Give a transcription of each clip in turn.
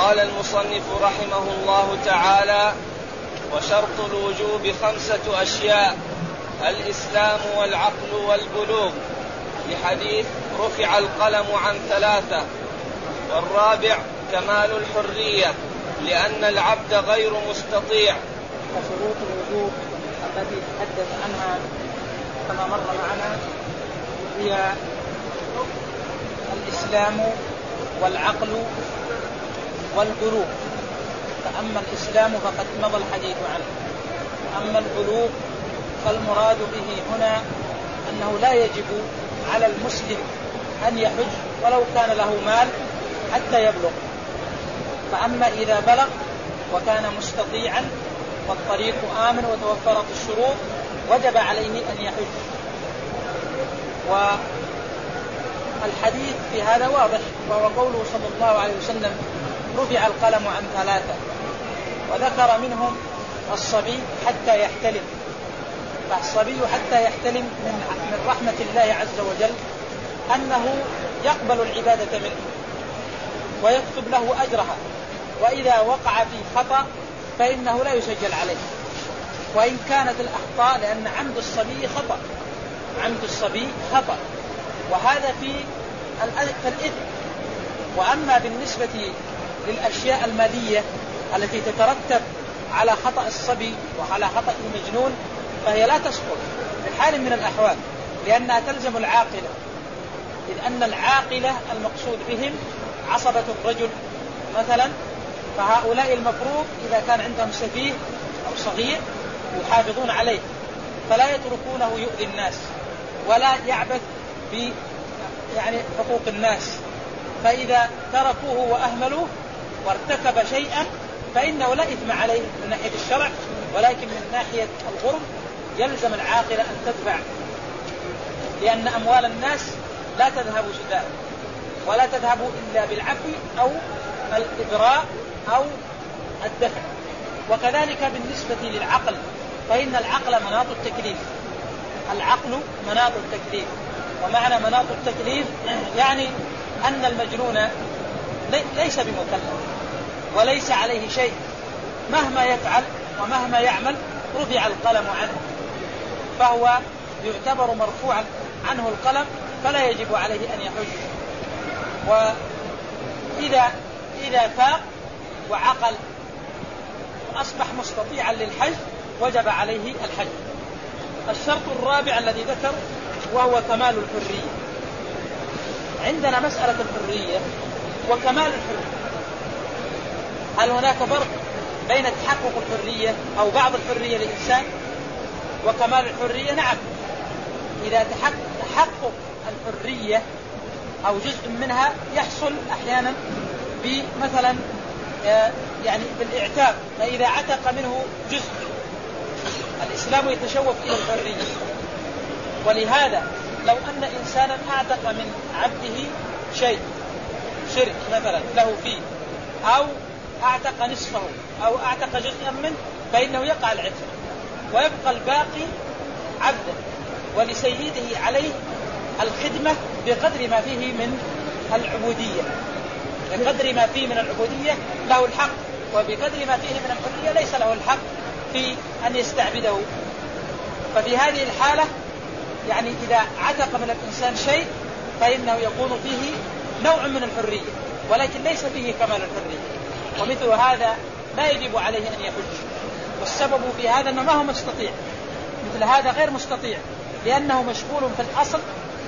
قال المصنف رحمه الله تعالى: وشرط الوجوب 5 أشياء: الإسلام والعقل والبلوغ، لحديث رفع القلم عن 3. والرابع كمال الحرية، لأن العبد غير مستطيع. وشروط الوجوب التي تحدث عنها كما مر معنا هي الإسلام والعقل والبلوغ. فأما الإسلام فقد مضى الحديث عنه، أما البلوغ فالمراد به هنا أنه لا يجب على المسلم أن يحج ولو كان له مال حتى يبلغ. فأما إذا بلغ وكان مستطيعا والطريق آمن وتوفرت الشروط وجب عليه أن يحج. والحديث في هذا واضح، وهو قوله صلى الله عليه وسلم: رفع القلم عن 3، وذكر منهم الصبي حتى يحتلم. فالصبي حتى يحتلم من رحمة الله عز وجل أنه يقبل العبادة منه ويكتب له أجرها، وإذا وقع في خطأ فإنه لا يسجل عليه وإن كانت الأخطاء، لأن عمد الصبي خطأ، عمد الصبي خطأ، وهذا في الإثم. وأما بالنسبة للأشياء المادية التي تترتب على خطأ الصبي وعلى خطأ المجنون فهي لا تسقط في حال من الأحوال، لأنها تلزم العاقلة، إذ أن العاقلة المقصود بهم عصبة الرجل مثلا، فهؤلاء المفروض إذا كان عندهم سفيه أو صغير يحافظون عليه، فلا يتركونه يؤذي الناس ولا يعبث حقوق الناس. فإذا تركوه وأهملوه وارتكب شيئا فإنه لا إثم عليه من ناحية الشرع، ولكن من ناحية الغرم يلزم العاقلة أن تدفع، لأن أموال الناس لا تذهب سدى ولا تذهب إلا بالعفو أو الإبراء أو الدفع. وكذلك بالنسبة للعقل، فإن العقل مناط التكليف. العقل مناط التكليف، ومعنى مناط التكليف يعني أن المجنون ليس بمكلف وليس عليه شيء، مهما يفعل ومهما يعمل رفع القلم عنه، فهو يعتبر مرفوعا عنه القلم، فلا يجب عليه أن يحج. وإذا فاق وعقل وأصبح مستطيعا للحج وجب عليه الحج. الشرط الرابع الذي ذكر وهو كمال الحرية. عندنا مسألة الحرية وكمال الحرية، هل هناك فرق بين تحقق الحرية أو بعض الحرية للإنسان وكمال الحرية؟ نعم، إذا تحقق الحرية أو جزء منها يحصل أحيانا بمثلا بالإعتاق، فإذا عتق منه جزء الإسلام يتشوف إلى الحرية. ولهذا لو أن إنسانا أعتق من عبده شيء شرك مثلا له فيه، أو أعتق نصفه أو أعتق جزءا منه، فإنه يقع العتق ويبقى الباقي عبدا، ولسيده عليه الخدمة بقدر ما فيه من العبودية، بقدر ما فيه من العبودية له الحق، وبقدر ما فيه من الحرية ليس له الحق في أن يستعبده. ففي هذه الحالة إذا عتق من الإنسان شيء فإنه يكون فيه نوع من الحرية، ولكن ليس فيه كمال الحرية، ومثل هذا لا يجب عليه أن يحج. والسبب في هذا أنه ما هو مستطيع، مثل هذا غير مستطيع، لأنه مشغول في الأصل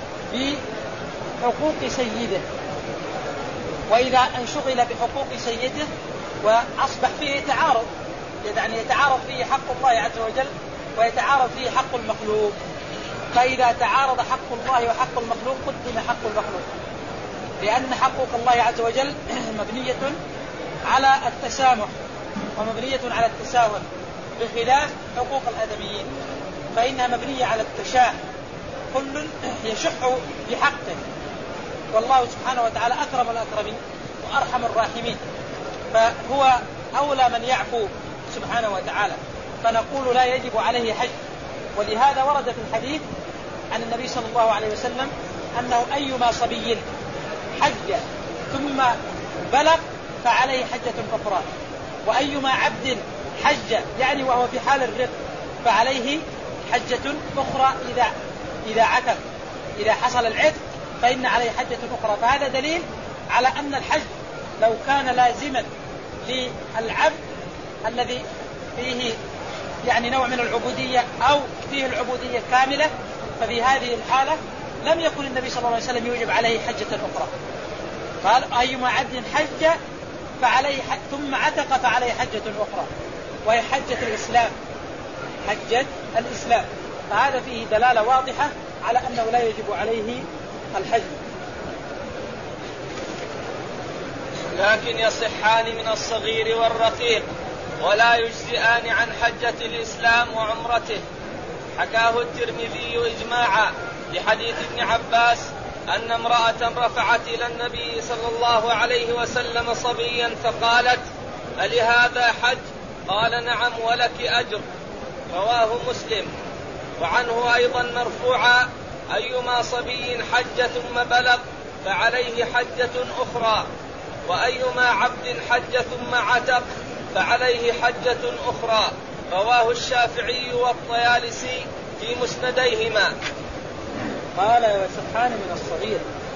بحقوق سيده، وإذا انشغل بحقوق سيده وأصبح فيه تعارض، يتعارض فيه حق الله عز وجل ويتعارض فيه حق المخلوق. فإذا تعارض حق الله وحق المخلوق قدم حق المخلوق، لأن حقوق الله عز وجل مبنية على التسامح ومبنية على التساهل، بخلاف حقوق الآدميين فإنها مبنية على التشاح، كل يشح بحقه، والله سبحانه وتعالى أكرم الأكرمين وأرحم الراحمين، فهو أولى من يعفو سبحانه وتعالى. فنقول لا يجب عليه حج. ولهذا ورد في الحديث عن النبي صلى الله عليه وسلم أنه أيما صبي حج ثم بلغ فعليه حجة أخرى، وأيما عبد حج يعني وهو في حال الرق فعليه حجة أخرى إذا عتق، إذا حصل العتق فإن عليه حجة أخرى. فهذا دليل على أن الحج لو كان لازما للعبد الذي فيه يعني نوع من العبودية أو فيه العبودية كاملة، ففي هذه الحالة لم يكن النبي صلى الله عليه وسلم يوجب عليه حجة أخرى. قال أيما عبد حج فعليه ثم عتق فعليه حجة أخرى، وهي حجة الإسلام، حجة الإسلام. فهذا فيه دلالة واضحة على أنه لا يجب عليه الحج. لكن يصحان من الصغير والرقيق ولا يجزئان عن حجة الإسلام وعمرته. حكاه الترمذي إجماعا لحديث ابن عباس أن امرأة رفعت إلى النبي صلى الله عليه وسلم صبيا فقالت: ألهذا حج؟ قال: نعم ولك أجر. رواه مسلم. وعنه أيضا مرفوعا: أيما صبي حج ثم بلغ فعليه حجة أخرى، وأيما عبد حج ثم عتق فعليه حجة أخرى. رواه الشافعي والطيالسي في مسنديهما. قال: ويصحان من الصغير،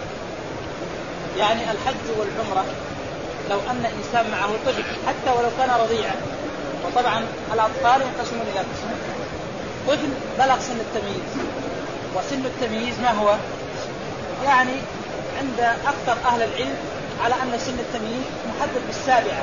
يعني الحج والعمرة لو أن إنسان معه طفل حتى ولو كان رضيعا، وطبعا الأطفال ينقسمون إلى قسمين: طفل بلغ سن التمييز، وسن التمييز ما هو؟ يعني عند أكثر أهل العلم على أن سن التمييز محدد بالسابعة،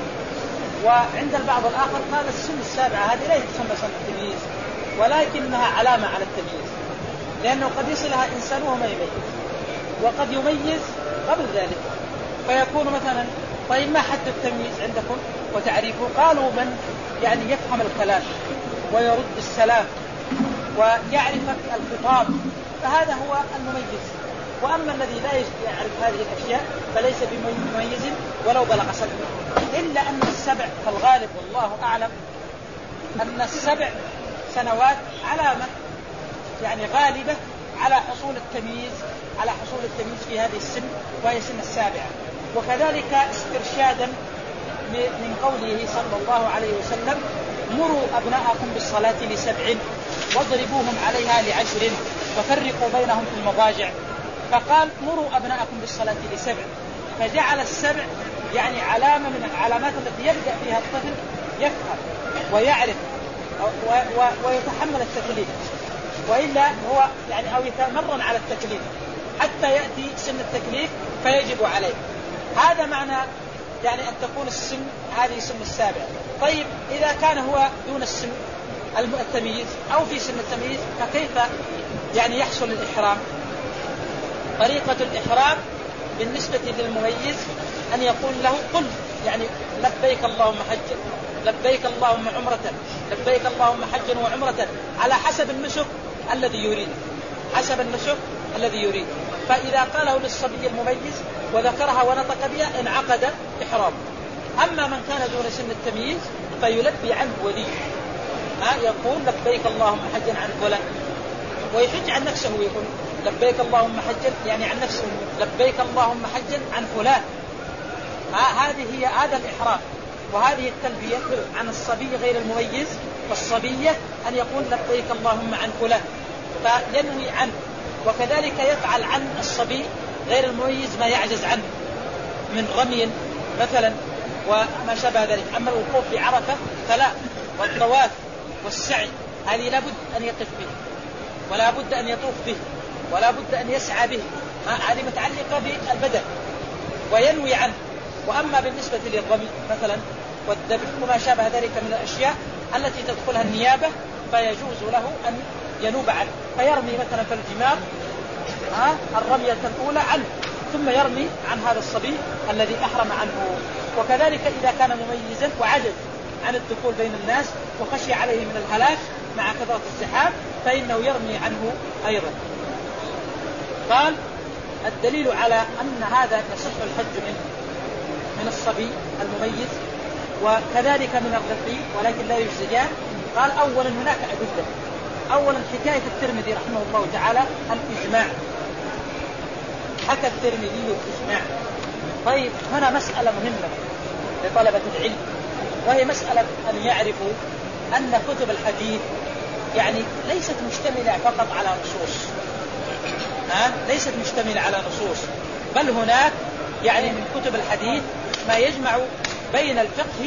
وعند البعض الآخر قال السن السابعة هذه لا تسمى سن التمييز، ولكنها علامة على التمييز، لأنه قد يصلها إنسان وما يميز، وقد يميز قبل ذلك فيكون مثلا طيب ما حد التمييز عندكم وتعريفه؟ قالوا من يعني يفهم الكلام ويرد السلام ويعرف الخطاب، فهذا هو المميز. وأما الذي لا يعرف هذه الأشياء فليس بمميز ولو بلغ سنة. إلا أن السبع فالغالب والله أعلم أن السبع سنوات علامة يعني غالبة على حصول التمييز، على حصول التمييز في هذه السن وهي سن السابعة. وكذلك استرشادا من قوله صلى الله عليه وسلم: مروا أبناءكم بالصلاة ل7 واضربوهم عليها ل10 وفرقوا بينهم في المضاجع. فقال: مروا أبناءكم بالصلاة ل7، فجعل السبع يعني علامة من العلامات التي يبدأ فيها الطفل يفهم ويعرف ويتحمل التكليف، وإلا هو يعني أو يتمرن على التكليف حتى يأتي سن التكليف فيجب عليه. هذا معنى يعني أن تكون السن هذه سن السابع. طيب إذا كان هو دون السن التمييز أو في سن التمييز فكيف يعني يحصل الإحرام؟ طريقة الإحرام بالنسبة للمميز أن يقول له: قل يعني لبيك اللهم حجا، لبيك اللهم عمرة، لبيك اللهم حجا وعمرة، على حسب النسك الذي يريد، حسب النسك الذي يريد. فإذا قاله للصبي المميز وذكرها ونطق بها انعقد إحرام. أما من كان دون سن التمييز فيلبي عنه ولي، يقول لبيك اللهم حجا عن فلان، ويحج عن نفسه ويقول لبيك اللهم حجا يعني عن نفسه، لبيك اللهم حجا عن فلان. هذه هي هذا الإحرام وهذه التلبية عن الصبي غير المميز. والصبية أن يقول لبيك اللهم عن فلان فينوي عنه. وكذلك يفعل عن الصبي غير المميز ما يعجز عنه من رمي مثلا وما شابه ذلك. أما الوقوف بعرفة فلا، والطواف والسعي هذه لابد أن يقف به ولا بد أن يطوف به ولا بد أن يسعى به، هذه متعلقة بالبدن وينوي عنه. وأما بالنسبة للرمي مثلا والذبح وما شابه ذلك من الأشياء التي تدخلها النيابة فيجوز له أن ينوب عنه، فيرمي مثلا في الجمار الرمية الأولى عنه ثم يرمي عن هذا الصبي الذي أحرم عنه. وكذلك إذا كان مميزا وعجز عن الدخول بين الناس وخشي عليه من الهلاك مع كثرة الزحام فإنه يرمي عنه أيضا. قال: الدليل على أن هذا يصح الحج من الصبي المميز وكذلك من الرقيق ولكن لا يجزيان. قال: أولا هناك أدلة. أولا حكاية الترمذي رحمه الله تعالى الإجماع، حكى الترمذي الإجماع طيب هنا مسألة مهمة لطلبة العلم، وهي مسألة أن يعرفوا أن كتب الحديث يعني ليست مشتملة فقط على نصوص، ليست مشتملة على نصوص، بل هناك يعني من كتب الحديث ما يجمع بين الفقه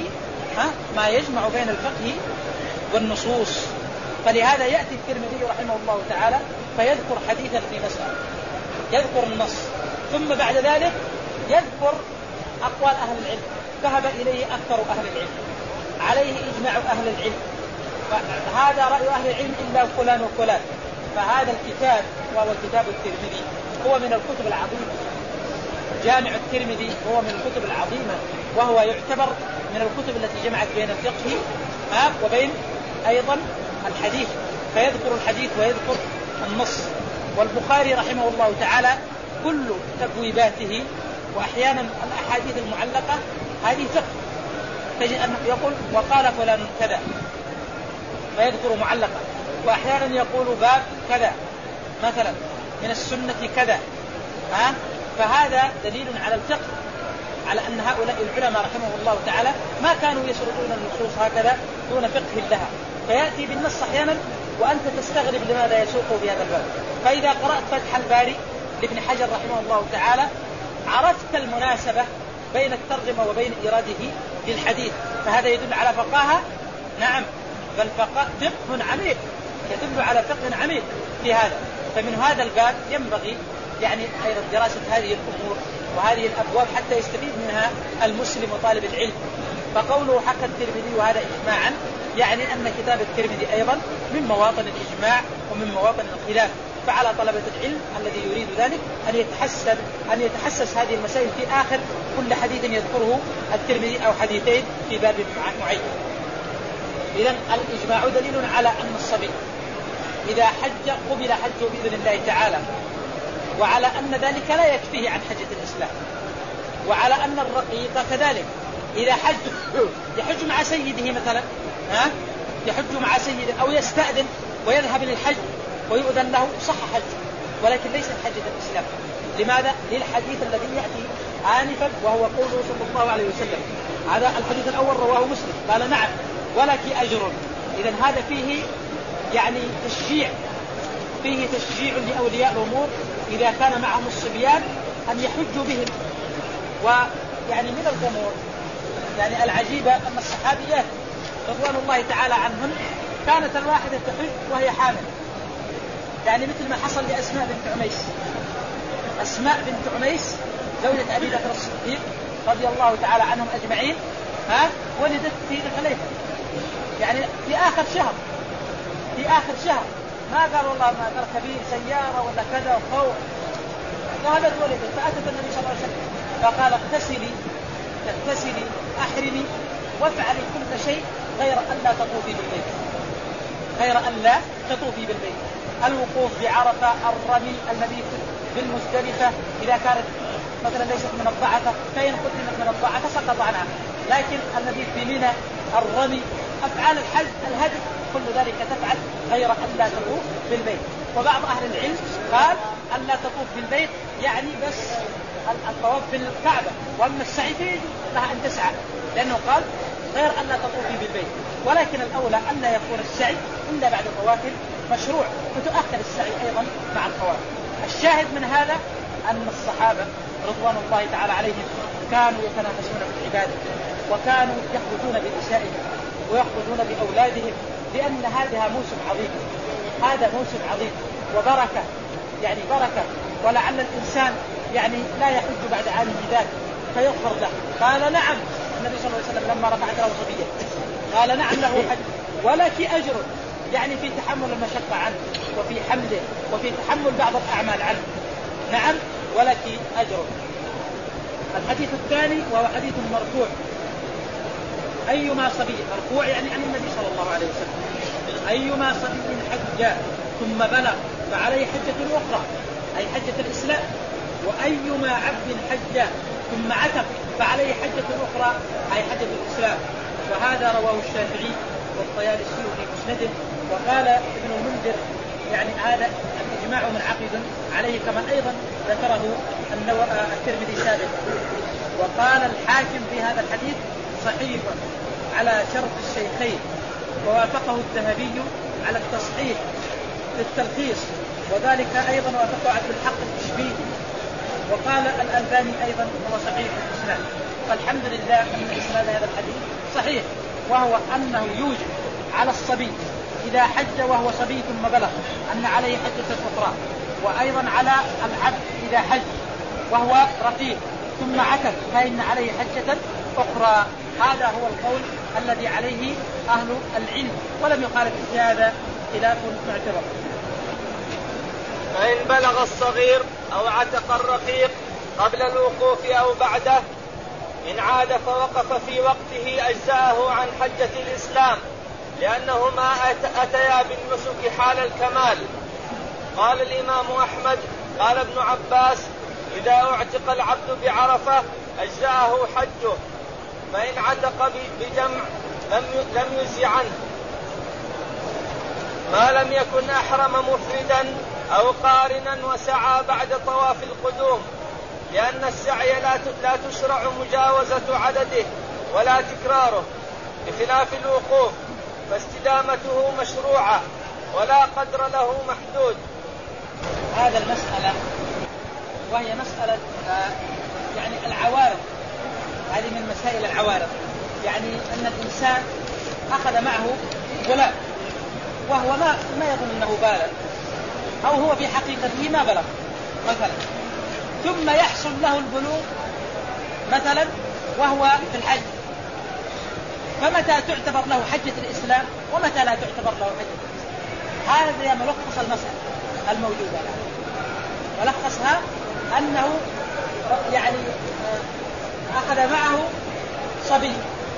والنصوص. فلهذا يأتي الترمذي رحمه الله تعالى فيذكر حديثا في مسألة، يذكر النص، ثم بعد ذلك يذكر أقوال أهل العلم ذهب إليه أكثر أهل العلم، عليه إجماع أهل العلم، فهذا رأي أهل العلم إلا فلان وفلان. فهذا الكتاب وهو كتاب الترمذي هو من الكتب العظيمة، جامع الترمذي هو من الكتب العظيمة، وهو يعتبر من الكتب التي جمعت بين الفقه وبين أيضا الحديث، فيذكر الحديث ويذكر النص. والبخاري رحمه الله تعالى كل تبويباته وأحيانا الأحاديث المعلقة هذه فقه، تجد أنه يقول وقال فلان كذا فيذكر معلقة، وأحيانا يقول باب كذا مثلا من السنة كذا، فهذا دليل على الفقه، على أن هؤلاء العلماء رحمه الله تعالى ما كانوا يسردون النصوص هكذا دون فقه لها، فيأتي بالنص أحيانا وأنت تستغرب لماذا يسوقه بهذا الباب. فإذا قرأت فتح الباري لابن حجر رحمه الله تعالى عرفت المناسبة بين الترجمة وبين إراده للحديث، فهذا يدل على فقاهة، نعم، بل فقه عميق، يدل على فقه عميق في هذا. فمن هذا الباب ينبغي يعني أيضا دراسة هذه الأمور وهذه الأبواب حتى يستفيد منها المسلم وطالب العلم. فقوله حكى الترمذي وهذا إجماعا يعني أن كتاب الترمذي أيضا من مواطن الإجماع ومن مواطن الخلاف، فعلى طلبة العلم الذي يريد ذلك أن يتحسس هذه المسائل في آخر كل حديث يذكره الترمذي أو حديثين في باب معين. إذن الإجماع دليل على أن الصبي إذا حج قبل حجه بإذن الله تعالى، وعلى أن ذلك لا يكفيه عن حجة الإسلام، وعلى أن الرقيق كذلك إذا حج يحج مع سيده مثلا، يحج مع سيده أو يستأذن ويذهب للحج ويؤذن له صح حجه، ولكن ليس حجة الإسلام. لماذا؟ للحديث الذي يأتي آنفا وهو قوله صلى الله عليه وسلم. هذا الحديث الأول رواه مسلم قال نعم ولك أجر. إذن هذا فيه يعني تشجيع لأولياء الأمور إذا كان معهم الصبيان أن يحجوا بهم. ويعني من الأمور يعني العجيبة أن الصحابيات رضوان الله تعالى عنهم كانت الواحدة تحج وهي حامل، يعني مثل ما حصل لأسماء بنت عميس. أسماء بنت عميس زوجة أبي بكر الصديق رضي الله تعالى عنهم أجمعين ولدت في الخليفة، يعني في آخر شهر ما قال والله ما تركبين سيارة ولا كذا وخوف، ذهبت ولدت. فأتت النبي صلى الله عليه وسلم فقال اغتسلي أحرمي وافعلي كل شيء غير أن لا تطوفي بالبيت، الوقوف بعرفة، الرمي، المبيت بالمزدلفة إذا كانت مثلا ليست من الضعفة، فإن قدمت من الضعفة سقط عنها، لكن المبيت بمنى، الرمي، أفعال الحج، الهدي، كل ذلك تفعل غير أن لا تطوف بالبيت. وبعض أهل العلم قال أن لا تطوف بالبيت يعني بس الطواف بالكعبة، وأما السعي فيه لها أن تسعى، لأنه قال غير أن لا تطوفي بالبيت. ولكن الأولى أن لا يكون السعي إلا بعد طواف مشروع، وتؤخر السعي أيضا مع الطواف. الشاهد من هذا أن الصحابة رضوان الله تعالى عليهم كانوا يتنافسون في العبادة، وكانوا يخرجون بنسائهم ويخرجون بأولادهم، لأن هذا موسم عظيم، هذا موسم عظيم وبركة، يعني بركة. ولعل الإنسان يعني لا يحج بعد عامه ذاك فيغفر له. قال نعم النبي صلى الله عليه وسلم لما رفعت له صبية قال نعم له حج ولك أجر، يعني في تحمل المشقة عنه وفي حمله وفي تحمل بعض الأعمال عنه، نعم ولك أجر. الحديث الثاني وهو حديث مرفوع، أيما صبي، مرفوع يعني عن النبي صلى الله عليه وسلم، أيما صبي حج ثم بلغ فعليه حجة أخرى أي حجة الإسلام، وأيما عبد حج ثم عتق فعليه حجة أخرى أي حجة الإسلام. وهذا رواه الشافعي والطيالسي في مسنده. وقال ابن المنذر يعني هذا الإجماع منعقد عليه كما أيضا ذكره الترمذي سابقا. وقال الحاكم في هذا الحديث صحيح على شرط الشيخين، ووافقه الذهبي على التصحيح للتلخيص، وذلك أيضا وافقه عبد الحق الإشبيلي، وقال الألباني أيضا هو صحيح الإسناد. فالحمد لله أن إسناد هذا الحديث صحيح، وهو أنه يوجب على الصبي إذا حج وهو صبي ثم بلغ أن عليه حجة أخرى، وأيضا على العبد إذا حج وهو رقيق ثم عتق فإن عليه حجة أخرى. هذا هو القول الذي عليه أهل العلم، ولم يخالف في هذا خلاف معتبر. فإن بلغ الصغير أو عتق الرقيق قبل الوقوف أو بعده، إن عاد فوقف في وقته أجزأه عن حجة الإسلام، لأنهما أتيا بالنسك حال الكمال. قال الإمام أحمد قال ابن عباس: إذا اعتق العبد بعرفة أجزأه حجه، فإن عتق بجمع لم يجز عنه ما لم يكن أحرم مفردا أو قارنا وسعى بعد طواف القدوم، لأن السعي لا تشرع مجاوزة عدده ولا تكراره، بخلاف الوقوف فاستدامته مشروعة ولا قدر له محدود. هذا المسألة وهي مسألة يعني العوارض، هذه من مسائل العوارض، يعني أن الإنسان أخذ معه غلام وهو ما يظن أنه بالغ، أو هو في حقيقته ما بلغ مثلا، ثم يحصل له البلوغ مثلا وهو في الحج، فمتى تعتبر له حجة الإسلام ومتى لا تعتبر له حجة الإسلام؟ هذا ملخص المسألة الموجودة. ملخصها أنه يعني أخذ معه صبي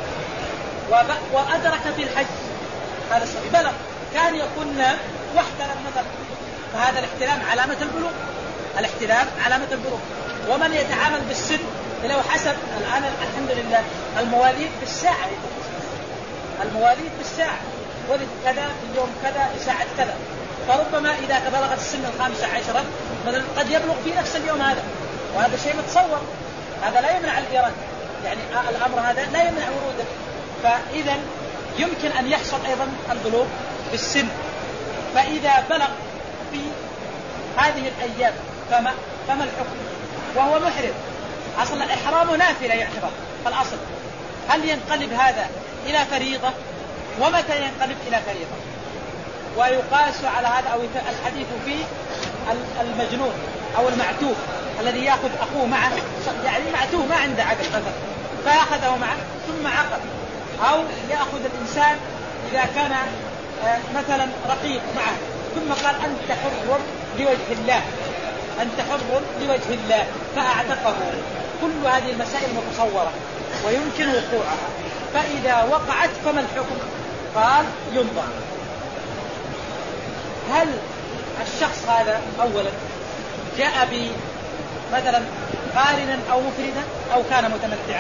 وأدرك في الحج هذا الصبي، بلغ كان يكون واحتلم مثلا، فهذا الاحتلام علامة البلوغ، الاحتلام علامة البلوغ. ومن يتعامل بالسن لو حسب الآن الحمد لله المواليد بالساعة، المواليد بالساعة، ولد كذا في اليوم كذا في ساعة كذا، فربما إذا بلغت السن 15 مثلا قد يبلغ في نفس اليوم هذا، وهذا شيء متصور، هذا لا يمنع الإيراد، يعني الأمر هذا لا يمنع وروده. فإذا يمكن أن يحصل أيضا البلوغ بالسن، فإذا بلغ في هذه الأيام فما الحكم وهو محرم؟ أصل الإحرام نافلة يعتبر، فالأصل هل ينقلب هذا إلى فريضة؟ ومتى ينقلب إلى فريضة؟ ويقاس على هذا أو الحديث في المجنون أو المعتوه الذي يأخذ أخوه معه، يعني معتوه ما عنده عقل مثلا فيأخذه معه ثم عقل، أو يأخذ الإنسان إذا كان مثلا رقيق معه ثم قال أنت حر لوجه الله، أنت حر لوجه الله فأعتقه. كل هذه المسائل متصورة ويمكن وقوعها، فإذا وقعت فما الحكم؟ قال ينظر هل الشخص هذا أولا جاء مثلا قارنا أو مفردا أو كان متمتعا.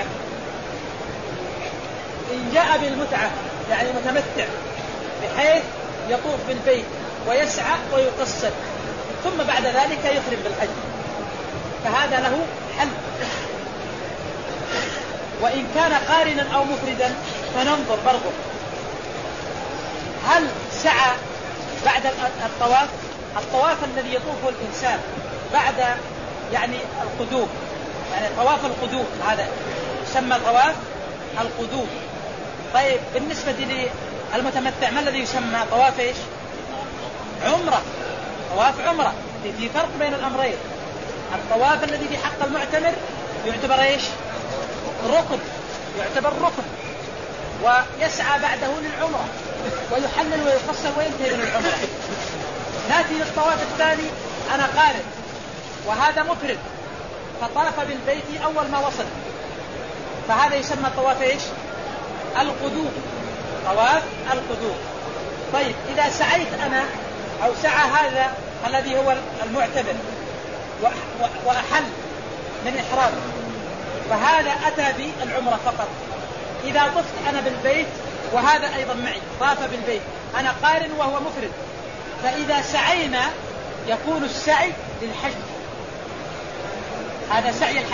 إن جاء بالمتعة يعني متمتع بحيث يطوف بالبيت ويسعى ويقصر ثم بعد ذلك يخرج بالحج، فهذا له حل. وإن كان قارنا أو مفردا فننظر برضه هل سعى بعد الطواف الذي يطوفه الإنسان بعد يعني القدوم، يعني طواف القدوم هذا يسمى طواف القدوم. طيب بالنسبة للمتمتع ما الذي يسمى طواف إيش؟ عمرة، طواف عمرة. في فرق بين الأمرين. الطواف الذي في حق المعتمر يعتبر إيش؟ ركن، يعتبر ركن، ويسعى بعده للعمرة ويحلل ويقصر وينتهي من العمرة. ناتي للطواف الثاني، أنا قارن وهذا مفرد فطاف بالبيت أول ما وصل، فهذا يسمى طواف إيش؟ القدوم، طواف القدوم. طيب إذا سعيت أنا أو سعى هذا الذي هو المعتمر وأحل من إحرام، فهذا أتى بالعمرة فقط. إذا طفت أنا بالبيت وهذا أيضا معي طاف بالبيت، أنا قارن وهو مفرد، فإذا سعينا يكون السعي للحج، هذا سعي الحج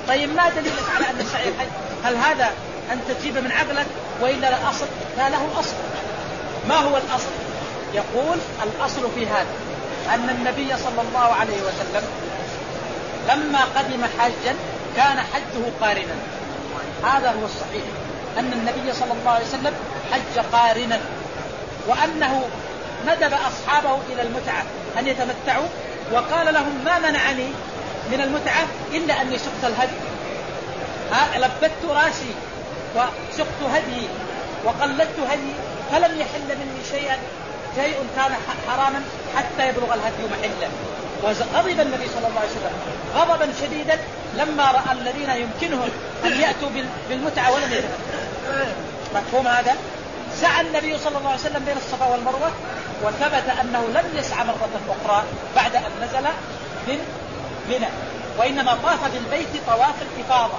طيب ما دليلك على أن سعي الحج؟ هل هذا أن تجيب من عقلك وإلا لا أصل؟ لا له أصل. ما هو الأصل؟ يقول الأصل في هذا أن النبي صلى الله عليه وسلم لما قدم حاجا كان حجه قارنا. هذا هو الصحيح، أن النبي صلى الله عليه وسلم حج قارنا، وأنه ندب أصحابه إلى المتعة أن يتمتعوا، وقال لهم ما منعني من المتعة إلا أني سقت الهدي، لبت راسي وسقت هدي وقلدت هدي، فلم يحل مني شيء كان حراما حتى يبلغ الهدي محله. وغضب النبي صلى الله عليه وسلم غضبا شديدا لما رأى الذين يمكنهم أن يأتوا بالمتعة ولم يتمتعوا. مفهوم هذا؟ سعى النبي صلى الله عليه وسلم بين الصفا والمروة، وثبت أنه لم يسعى مرة أخرى بعد أن نزل من منى، وإنما طاف بالبيت طواف الإفاضة.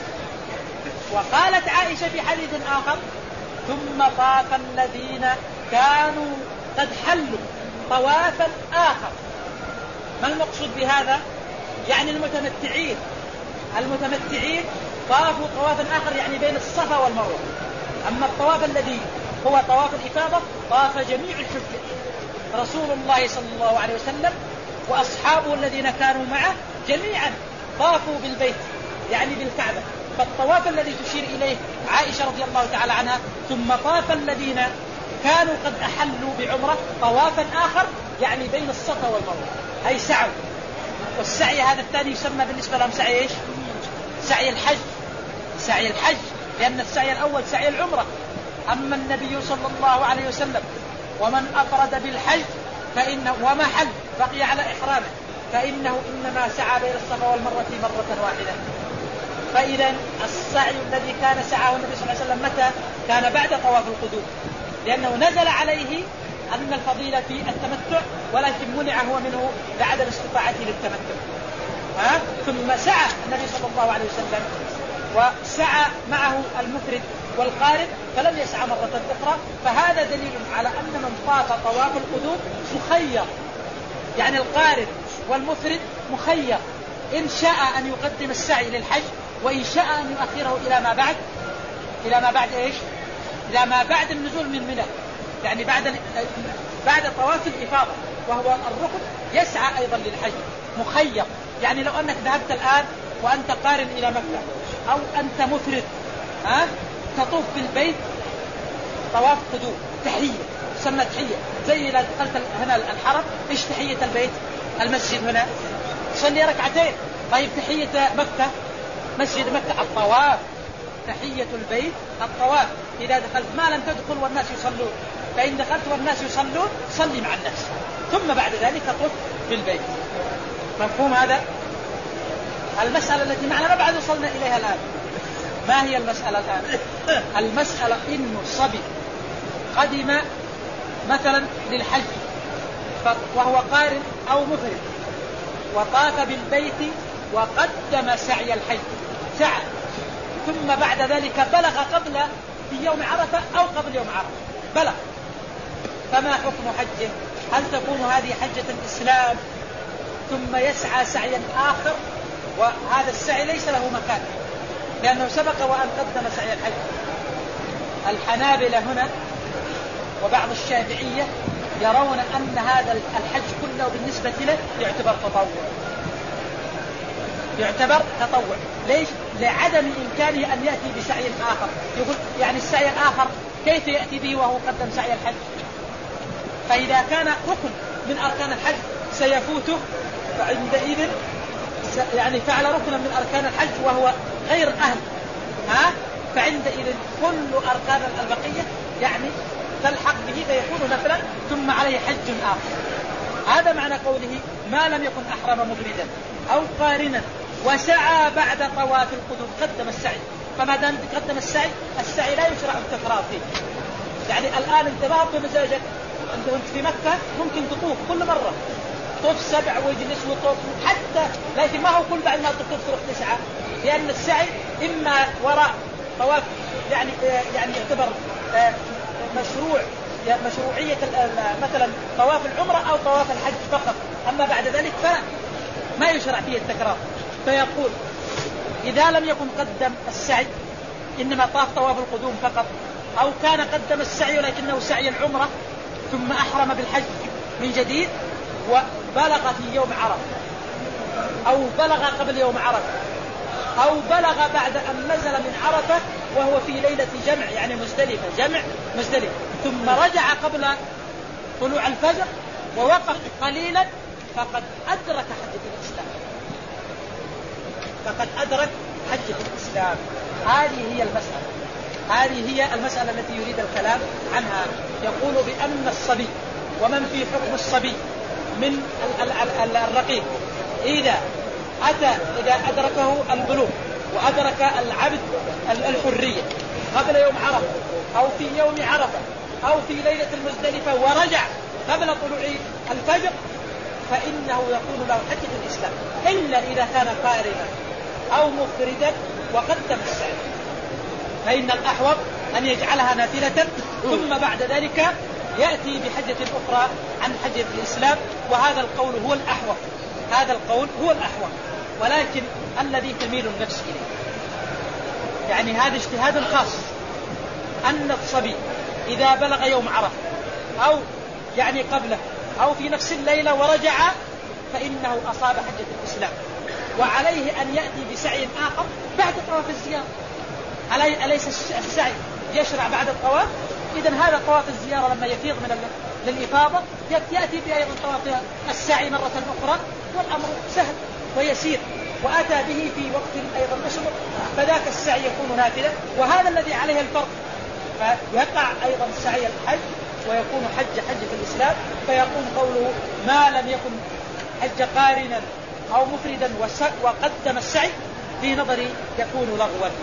وقالت عائشة في حديث آخر: ثم طاف الذين كانوا قد حلوا طوافا آخر. ما المقصود بهذا؟ يعني المتمتعين طافوا طوافا آخر، يعني بين الصفا والمروة. أما الطواف الذي هو طواف الإفاضة طاف جميع الحجاج، رسول الله صلى الله عليه وسلم وأصحابه الذين كانوا معه جميعا طافوا بالبيت، يعني بالكعبة. فالطواف الذي تشير إليه عائشة رضي الله تعالى عنها: ثم طاف الذين كانوا قد أحلوا بعمرة طوافا آخر، يعني بين الصفا والمروة، أي سعوا. والسعي هذا الثاني يسمى بالنسبة لهم سعي إيش؟ سعي الحج، لأن السعي الأول سعي العمرة. أما النبي صلى الله عليه وسلم ومن أفرد بالحج فإنه ومحل بقي على إحرامه فإنه إنما سعى بين الصفا والمروة مرة واحدة. فإذا السعي الذي كان سعاه النبي صلى الله عليه وسلم متى؟ كان بعد طواف القدوم، لأنه نزل عليه أن الفضيلة في التمتع، ولكن منع هو منه بعد الاستطاعة للتمتع. ثم سعى النبي صلى الله عليه وسلم وسعى معه المفرد والقارن، فلم يسعى مرة أخرى. فهذا دليل على أن من طاف طواف القدوم مخير، يعني القارن والمفرد مخير، إن شاء أن يقدم السعي للحج، وإن شاء أن يؤخره إلى ما بعد إيش؟ إلى ما بعد النزول من منى، يعني بعد طواف الإفاضة، وهو الركن يسعى أيضا للحج مخير. يعني لو أنك ذهبت الآن وأنت قارن إلى مكة، أو أنت مفرد تطوف بالبيت طواف قدوم تحية، تسمى تحية، زي إذا دخلت هنا الحرم إيش تحية البيت؟ المسجد هنا صلي ركعتين. طيب تحية مكة، مسجد مكة الطواف، تحية البيت الطواف. إذا دخلت ما لم تدخل والناس يصلون، فإن دخلت والناس يصلون صلي مع الناس، ثم بعد ذلك طف بالبيت. مفهوم هذا؟ المسألة التي معنا ما بعد وصلنا إليها الآن. ما هي المسألة الآن؟ المسألة إنه الصبي قدم مثلا للحج وهو قارن أو مفرد، وطاف بالبيت وقدم سعي الحج، سعى، ثم بعد ذلك بلغ قبل في يوم عرفة أو قبل يوم عرفة بلغ، فما حكم حجه؟ هل تكون هذه حجة الإسلام ثم يسعى سعيا آخر؟ وهذا السعي ليس له مكان، لأنه سبق وأن قدم سعي الحج. الحنابلة هنا وبعض الشافعية يرون أن هذا الحج كله بالنسبة له يعتبر تطوع. ليش؟ لعدم إمكانه أن يأتي بسعي آخر. يقول يعني السعي الآخر كيف يأتي به وهو قدم سعي الحج؟ فإذا كان ركن من أركان الحج سيفوته، فعندئذ يعني فعل ركنا من أركان الحج وهو غير أهل، فعندئذ كل أركان البقية يعني تلحق به فيكون نفلا ثم عليه حج آخر. هذا معنى قوله ما لم يكن أحرم مفردا أو قارنا وسعى بعد طواف القدوم قدم السعي. فما دام قدم السعي لا يشرع التكرار فيه. يعني الآن انت ما بمزاجك، انت وانت في مكة ممكن تطوف كل مرة، طوف 7 ويجلس وطوف حتى، لكن ما هو كل بعد ما تطوف تروح تسعى، لأن السعي إما وراء طواف يعني يعتبر مشروعية مثلا طواف العمرة أو طواف الحج فقط، أما بعد ذلك فما يشرع فيه التكرار. فيقول إذا لم يكن قدم السعي إنما طاف طواف القدوم فقط، أو كان قدم السعي ولكنه سعي العمرة ثم أحرم بالحج من جديد وبلغ في يوم عرفة، أو بلغ قبل يوم عرفة، أو بلغ بعد أن نزل من عرفة وهو في ليلة جمع يعني مزدلفة، جمع مزدلفة، ثم رجع قبل طلوع الفجر ووقف قليلا فقد أدرك حجة الإسلام، فقد أدرك حجة الإسلام. هذه هي المسألة التي يريد الكلام عنها. يقول بأن الصبي ومن في حكم الصبي من الرقيق إذا أدركه البلوغ وأدرك العبد الحرية قبل يوم عرفة أو في يوم عرفة أو في ليلة المزدلفة ورجع قبل طلوع الفجر فإنه يكون له حجة الإسلام، إلا إذا كان قارنا أو مفردا وقدم السعي، فإن الأحوط أن يجعلها نافلة ثم بعد ذلك يأتي بحجة أخرى عن حجة الإسلام، وهذا القول هو الأحوط، هذا القول هو الأحوط، ولكن الذي تميل النفس إليه يعني هذا اجتهاد خاص أن الصبي إذا بلغ يوم عرفة أو يعني قبله أو في نفس الليلة ورجع فإنه أصاب حجة الإسلام، وعليه أن يأتي بسعي آخر بعد طواف الزيارة. أليس السعي يشرع بعد الطواف؟ إذن هذا طواف الزيارة لما يفيض من للإفاضة يأتي بأيضا طواف السعي مرة أخرى، والأمر سهل ويسير، وأتى به في وقت أيضا مشروع، فذاك السعي يكون نافلة، وهذا الذي عليه الفرق، فيقع أيضا سعي الحج ويكون حجة الإسلام، فيكون قوله ما لم يكن حج قارنا أو مفردا وقدم السعي في نظري يكون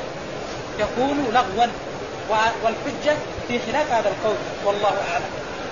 لغوا، والحجة في خلاف هذا القول والله أعلم.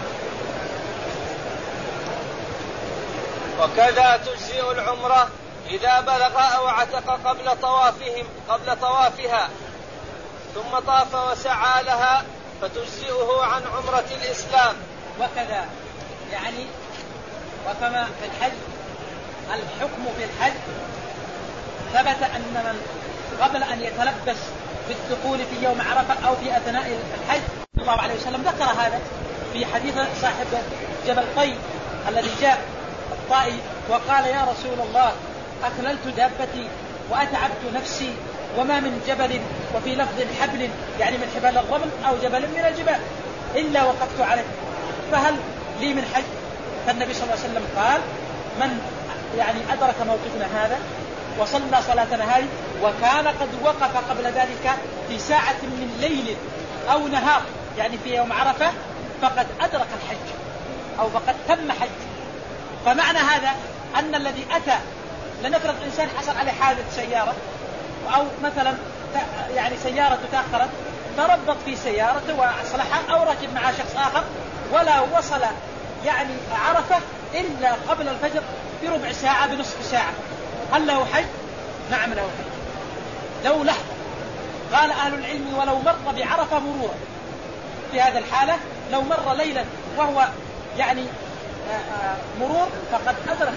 وكذا تجزئ العمرة إذا بلغ أو عتق قبل طوافها ثم طاف وسعى لها فتجزئه عن عمرة الإسلام. وكذا يعني وكما في الحج الحكم في الحج ثبت أن من قبل أن يتلبس بالدخول في يوم عرفة أو في أثناء الحج صلى الله عليه وسلم ذكر هذا في حديث صاحب جبل طي الذي جاء الطائي وقال يا رسول الله أكللت دابتي وأتعبت نفسي وما من جبل، وفي لفظ حبل يعني من حبال الرمل أو جبل من الجبال إلا وقفت عليه، فهل لي من حج؟ فالنبي صلى الله عليه وسلم قال من يعني أدرك موقفنا هذا وصلى صلاتنا هذه وكان قد وقف قبل ذلك في ساعة من ليل أو نهار يعني في يوم عرفة فقد أدرك الحج أو فقد تم حج. فمعنى هذا أن الذي أتى، لنفرض إنسان حصل عليه حادث سيارة أو مثلا يعني سيارة تأخرت فربط في سيارته وأصلحها أو ركب مع شخص آخر ولا وصل يعني عرفة إلا قبل الفجر بربع ساعة بنصف ساعة، هل له حج؟ نعم له حج لو لحظة. قال أهل العلم ولو مر بعرفة مرورا، في هذا الحالة لو مر ليلا وهو يعني مرور فقد أدرك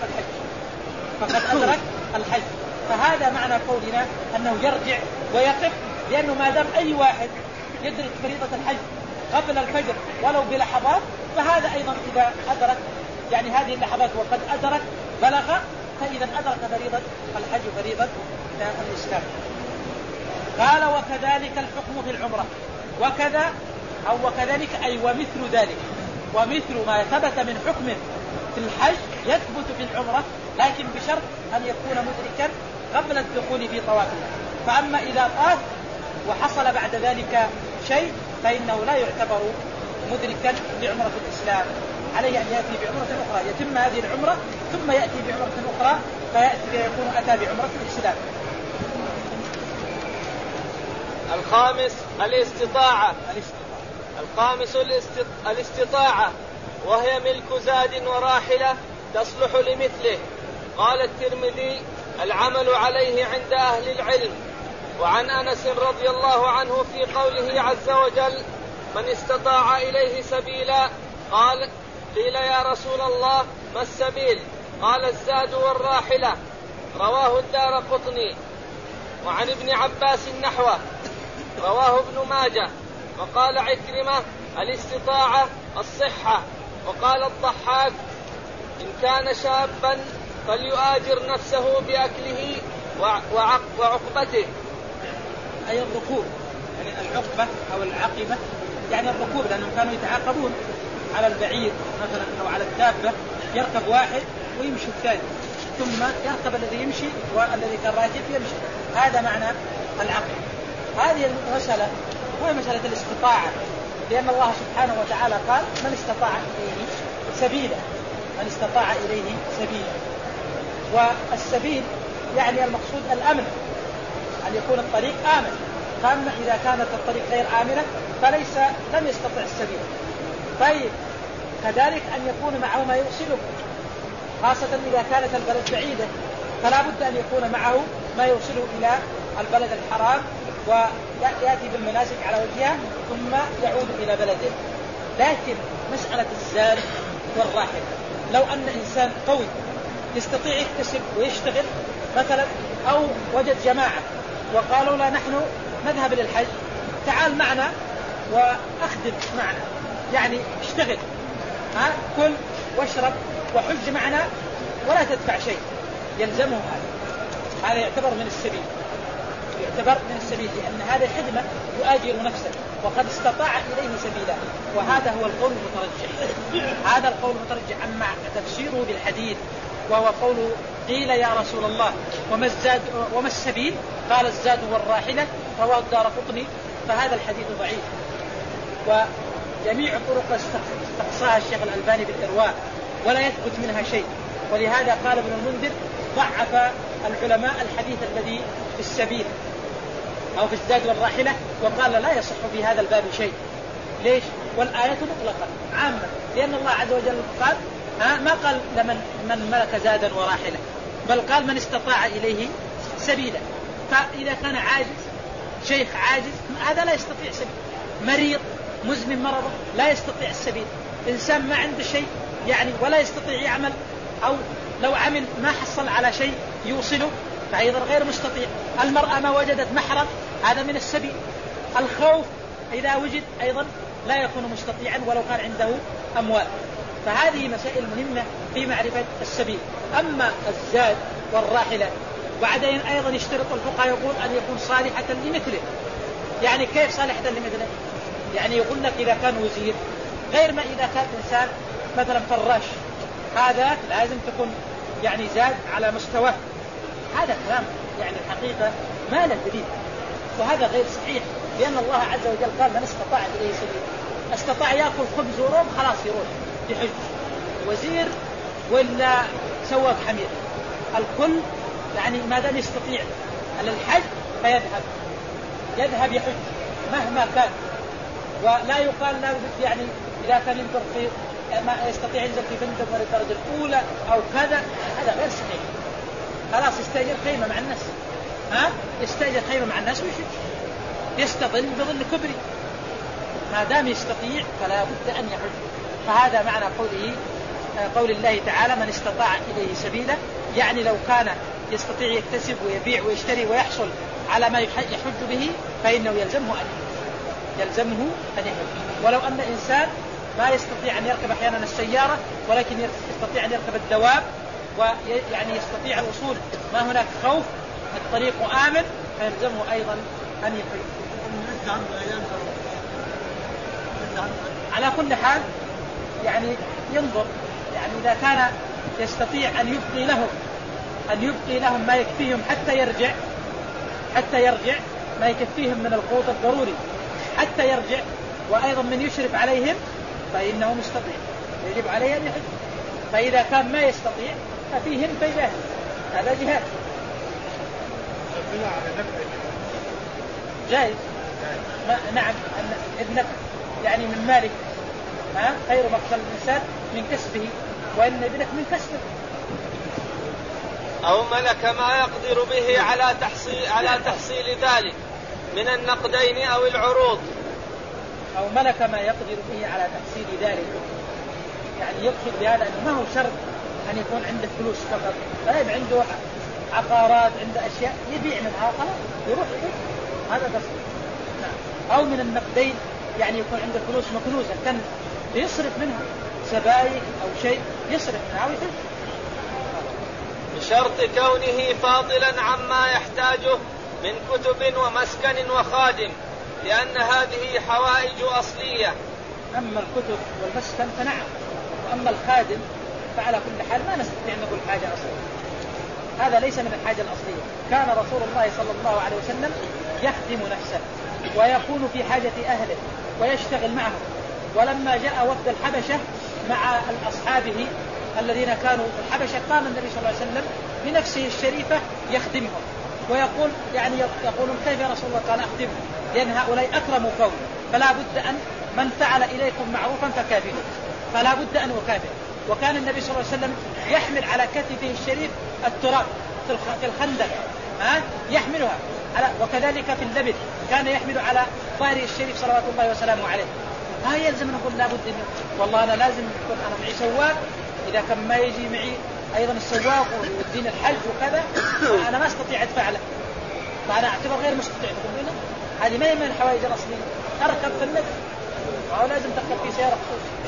الحج. فهذا معنى قولنا أنه يرجع ويقف، لأنه ما دام أي واحد يدرك فريضة الحج قبل الفجر ولو بلحظات فهذا أيضا إذا أدرك يعني هذه اللحظات وقد أدرك بلغ فإذا أدرك فريضة الحج فريضة الإسلام. قال وكذلك الحكم في العمرة، وكذا أو وكذلك أي ومثل ذلك، ومثل ما ثبت من حكم في الحج يثبت في العمرة، لكن بشرط أن يكون مدركا قبل الدخول في طوافه. فأما إذا طاف وحصل بعد ذلك شيء فإنه لا يعتبر مدركا لعمرة الإسلام، عليه أن يأتي بعمرة أخرى، يتم هذه العمرة ثم يأتي بعمرة أخرى فيكون أتى بعمرة الإسلام. الخامس الاستطاعة. الاستطاعة وهي ملك زاد وراحلة تصلح لمثله. قال الترمذي العمل عليه عند أهل العلم. وعن أنس رضي الله عنه في قوله عز وجل من استطاع إليه سبيلا قيل يا رسول الله ما السبيل؟ قال الزاد والراحلة. رواه الدارقطني. وعن ابن عباس نحوه. رواه ابن ماجه. وقال عكرمة الاستطاعة الصحة. وقال الضحاك إن كان شابا فليؤاجر نفسه بأكله وعقبته، أي الركوب، يعني العقبة أو العقبة يعني الركوب، لأنهم كانوا يتعاقبون على البعير مثلا أو على الدابة، يركب واحد ويمشي الثاني، ثم يركب الذي يمشي والذي كان راكب يمشي. هذا معنى العقبة. هذه المسألة هو مسألة الاستطاعة، لأن الله سبحانه وتعالى قال من استطاع إليه سبيلا، من استطاع إليه سبيلا. والسبيل يعني المقصود الأمن، أن يكون الطريق آمن. فأما إذا كانت الطريق غير آمنة فليس لم يستطع السبيل. طيب كذلك أن يكون معه ما يوصله، خاصة إذا كانت البلد بعيدة فلا بد أن يكون معه ما يوصله إلى البلد الحرام ويأتي بالمناسك على وجهها ثم يعود إلى بلده. لكن مسألة الزاد والراحل، لو أن إنسان قوي يستطيع يكتسب ويشتغل مثلا، أو وجد جماعة وقالوا لا نحن نذهب للحج، تعال معنا وأخدم معنا، يعني اشتغل، كل واشرب وحج معنا ولا تدفع شيء، يلزمه هذا يعتبر من السبيل، يعتبر من السبيل، لأن هذا خدمة يؤاجر نفسه وقد استطاع إليه سبيلا. وهذا هو القول المترجح، هذا القول المترجح أما تفسيره بالحديث، وهو قول قيل يا رسول الله وما الزاد وما السبيل؟ قال الزاد والراحلة، رواه الدارقطني، فهذا الحديث ضعيف. وجميع الطرق استقصاها الشيخ الألباني بالإرواء ولا يثبت منها شيء، ولهذا قال ابن المنذر ضعف العلماء الحديث الذي في السبيل أو في الزاد والراحلة، وقال لا يصح في هذا الباب شيء. ليش؟ والآية مطلقة عامة، لأن الله عز وجل قال ما قال من ملك زادا وراحلة، بل قال من استطاع إليه سبيلا. فإذا كان عاجز، شيخ عاجز، هذا لا يستطيع سبيل. مريض مزمن مرضه لا يستطيع السبيل. إنسان ما عنده شيء يعني ولا يستطيع يعمل، أو لو عمل ما حصل على شيء يوصله، فأيضا غير مستطيع. المرأة ما وجدت محرم، هذا من السبيل. الخوف إذا وجد أيضا لا يكون مستطيعا ولو كان عنده أموال. فهذه مسائل مهمة في معرفة السبيل. أما الزاد والراحلة بعدين أيضا يشترط الفقهاء يقول أن يكون صالحة لمثله. يعني كيف صالحة لمثله؟ يعني يقول لك إذا كان وزير، غير ما إذا كان إنسان مثلا فراش، هذا لازم تكون يعني زاد على مستواه. هذا كلام يعني الحقيقة ما له دليل، وهذا غير صحيح، لأن الله عز وجل قال من استطاع إليه سبيل. استطاع يأكل خبز وروم خلاص يروح يحج، وزير ولا سواق حمير، الكل يعني ما دام يستطيع على الحج فيذهب يحج مهما كان. ولا يقال لا يعني إذا كان ينظر في ما يستطيع ينزل في فندق من الدرجة الأولى أو كذا، هذا غير صحيح. خلاص يستأجر خيمة مع الناس، يستأجر خيمة مع الناس ويحج، يستظل بظل كبري، ما دام يستطيع فلا بد أن يحج. فهذا معنى قول الله تعالى من استطاع إليه سبيلا، يعني لو كان يستطيع يكتسب ويبيع ويشتري ويحصل على ما يحج به فإنه يلزمه أن يحج. ولو أن إنسان ما يستطيع أن يركب أحيانا السيارة ولكن يستطيع أن يركب الدواب، ويعني يستطيع الوصول ما هناك خوف، الطريق آمن، فيلزمه أيضا أن يحج. على كل حال يعني ينظر، يعني إذا كان يستطيع أن يبقي لهم ما يكفيهم حتى يرجع ما يكفيهم من القوت الضروري حتى يرجع، وأيضا من يشرف عليهم فإنه مستطيع، يجب عليه أن يحج. فإذا كان ما يستطيع ففيهم فيجاهد، هذا جهاد جائز. نعم، ابنك يعني من مالك، خير مقتل الإنسان من كسبه، وإن ابنك من كسبه. أو ملك ما يقدر به على تحصيل ذلك من النقدين أو العروض. أو ملك ما يقدر به على تحصيل ذلك، يعني يقصد بهذا أنه ما هو شرط أن يكون عنده فلوس فقط، طيب عنده عقارات، عنده أشياء يبيع منها خلاص يروح يبيع، هذا قصد. أو من النقدين، يعني يكون عنده فلوس مكنوزة كان يصرف منها سبائك أو شيء يصرف منها ويترك. بشرط كونه فاضلا عما يحتاجه من كتب ومسكن وخادم، لأن هذه حوائج أصلية. أما الكتب والمسكن فنعم، وأما الخادم فعلى كل حال ما نستطيع أن نقول حاجة أصلية، هذا ليس من الحاجة الأصلية. كان رسول الله صلى الله عليه وسلم يخدم نفسه ويكون في حاجة أهله ويشتغل معهم. ولما جاء وفد الحبشة مع أصحابه الذين كانوا الحبشة، قام النبي صلى الله عليه وسلم بنفسه الشريفة يخدمهم ويقول يقولون كيف يا رسول الله؟ قال أخدمهم، لأن هؤلاء أكرموا قوم، فلا بد أن من فعل إليكم معروفا فكافئوه، فلا بد أن أكافئ. وكان النبي صلى الله عليه وسلم يحمل على كتفه الشريف التراب في الخندق، يحملها وكذلك في اللبن كان يحمل على ظهره الشريف صلوات الله وسلامه عليه. ها يلزم نقول لابد والله أنا لازم يكون أنا معي سواق، إذا كان ما يجي معي أيضا السواق ويدين الحج وكذا أنا ما استطيع أدفع له، فأنا أعتبر غير مستطيع. هذه ما هي من الحوائج الأصلية. أركب في النقل أو لازم تركب في سيارة.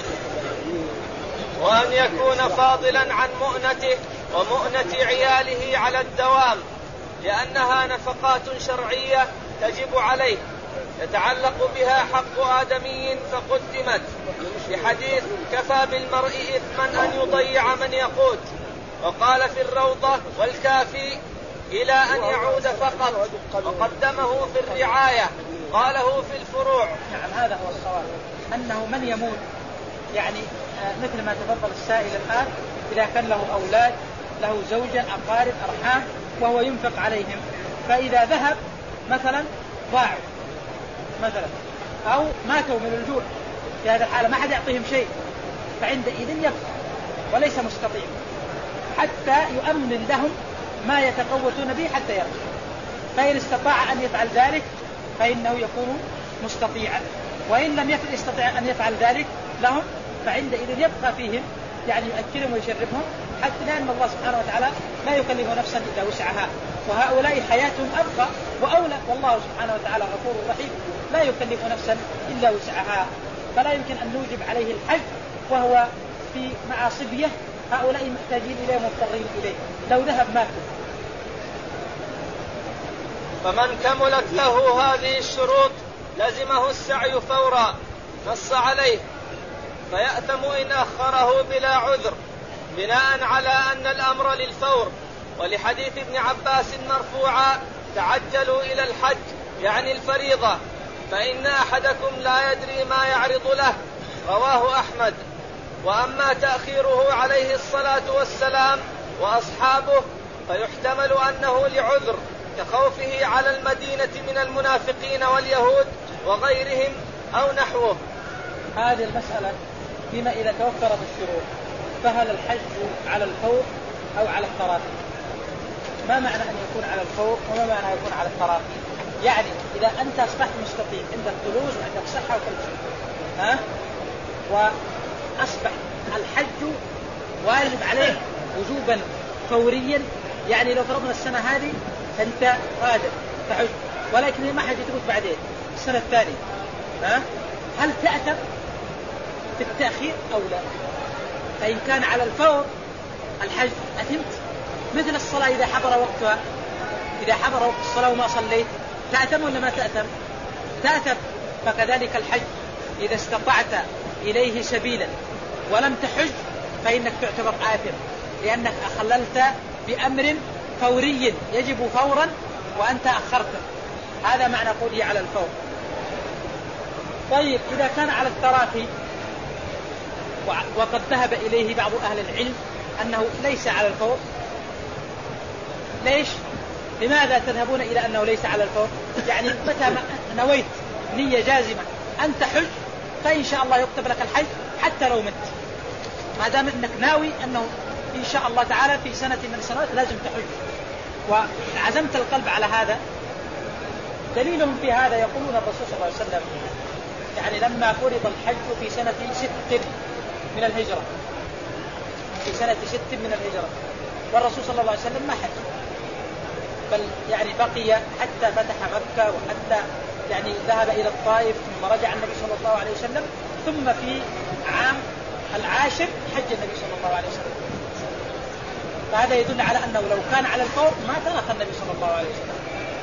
وأن يكون فاضلا عن مؤنته ومؤنة عياله على الدوام، لأنها نفقات شرعية تجب عليه يتعلق بها حق آدمي فقدمت، بحديث كفى بالمرء إثما أن يضيع من يقوت. وقال في الروضة والكافي إلى أن يعود فقط، وقدمه في الرعاية قاله في الفروع. نعم هذا هو الصواب، أنه من يموت يعني مثل ما تفضل السائل الآن، إذا كان له أولاد له زوجا أقارب أرحام وهو ينفق عليهم، فإذا ذهب مثلا ضاعوا مثلا أو ماتوا من الجوع، في هذا الحالة ما حد يعطيهم شيء، فعندئذ يبقى وليس مستطيع حتى يؤمن لهم ما يتقوتون به حتى يرجع. فإن استطاع أن يفعل ذلك فإنه يكون مستطيعا، وإن لم يستطع أن يفعل ذلك لهم فعندئذ يبقى فيهم، يعني يؤكلهم ويشربهم، حتى لأن الله سبحانه وتعالى لا يكلف نفسا إلا وسعها، وهؤلاء حياتهم أبقى وأولى، والله سبحانه وتعالى غفور رحيم لا يكلف نفسا إلا وسعها. فلا يمكن أن نوجب عليه الحج وهو مع صبية هؤلاء محتاجين إليه مضطرين إليه، لو ذهب ماتوا. فمن كملت له هذه الشروط لزمه السعي فورا نص عليه، فيأتم إن أخره بلا عذر، بناء على أن الأمر للفور، ولحديث ابن عباس مرفوعا تعجلوا إلى الحج يعني الفريضة، فإن أحدكم لا يدري ما يعرض له، رواه أحمد. وأما تأخيره عليه الصلاة والسلام وأصحابه فيحتمل أنه لعذر كخوفه على المدينة من المنافقين واليهود وغيرهم أو نحوه. هذه المسألة فيما إذا توفرت الشروط، فهل الحج على الفور أو على التراخي؟ ما معنى أن يكون على الفور وما معنى أن يكون على التراخي؟ يعني إذا أنت أصبحت مستطيع، عندك فلوس وعندك صحة وكل شيء، وأصبح الحج واجب عليه وجوبا فوريا، يعني لو فرضنا السنة هذه أنت قادر تحج، ولكن ما حج تموت بعدين السنة الثانية، هل تأثر بالتأخير أو لا؟ فإن كان على الفور الحج أثمت، مثل الصلاة إذا حضر وقتها، إذا حضر وقت الصلاة وما صليت تأثم ولا ما تأثم؟ تأثم. فكذلك الحج إذا استطعت إليه سبيلا ولم تحج فإنك تعتبر آثم، لأنك أخللت بأمر فوري يجب فورا وأنت أخرته، هذا معنى قوله على الفور. طيب إذا كان على التراخي، وقد ذهب إليه بعض أهل العلم أنه ليس على الفور، ليش؟ لماذا تذهبون إلى أنه ليس على الفور؟ يعني متى نويت نية جازمة أن تحج فإن شاء الله يكتب لك الحج حتى لو مت، ما دام أنك ناوي أنه إن شاء الله تعالى في سنة من السنوات لازم تحج وعزمت القلب على هذا. دليلهم في هذا يقولون الرسول صلى الله عليه وسلم يعني لما فرض الحج في سنة 6 من الهجرة، في سنة 6 من الهجرة، والرسول صلى الله عليه وسلم ما حج، بل يعني بقي حتى فتح مكة، وحتى يعني ذهب إلى الطائف، ثم رجع النبي صلى الله عليه وسلم، ثم في عام 10 حج النبي صلى الله عليه وسلم. فهذا يدل على أنه لو كان على الفور ما ترك النبي صلى الله عليه وسلم.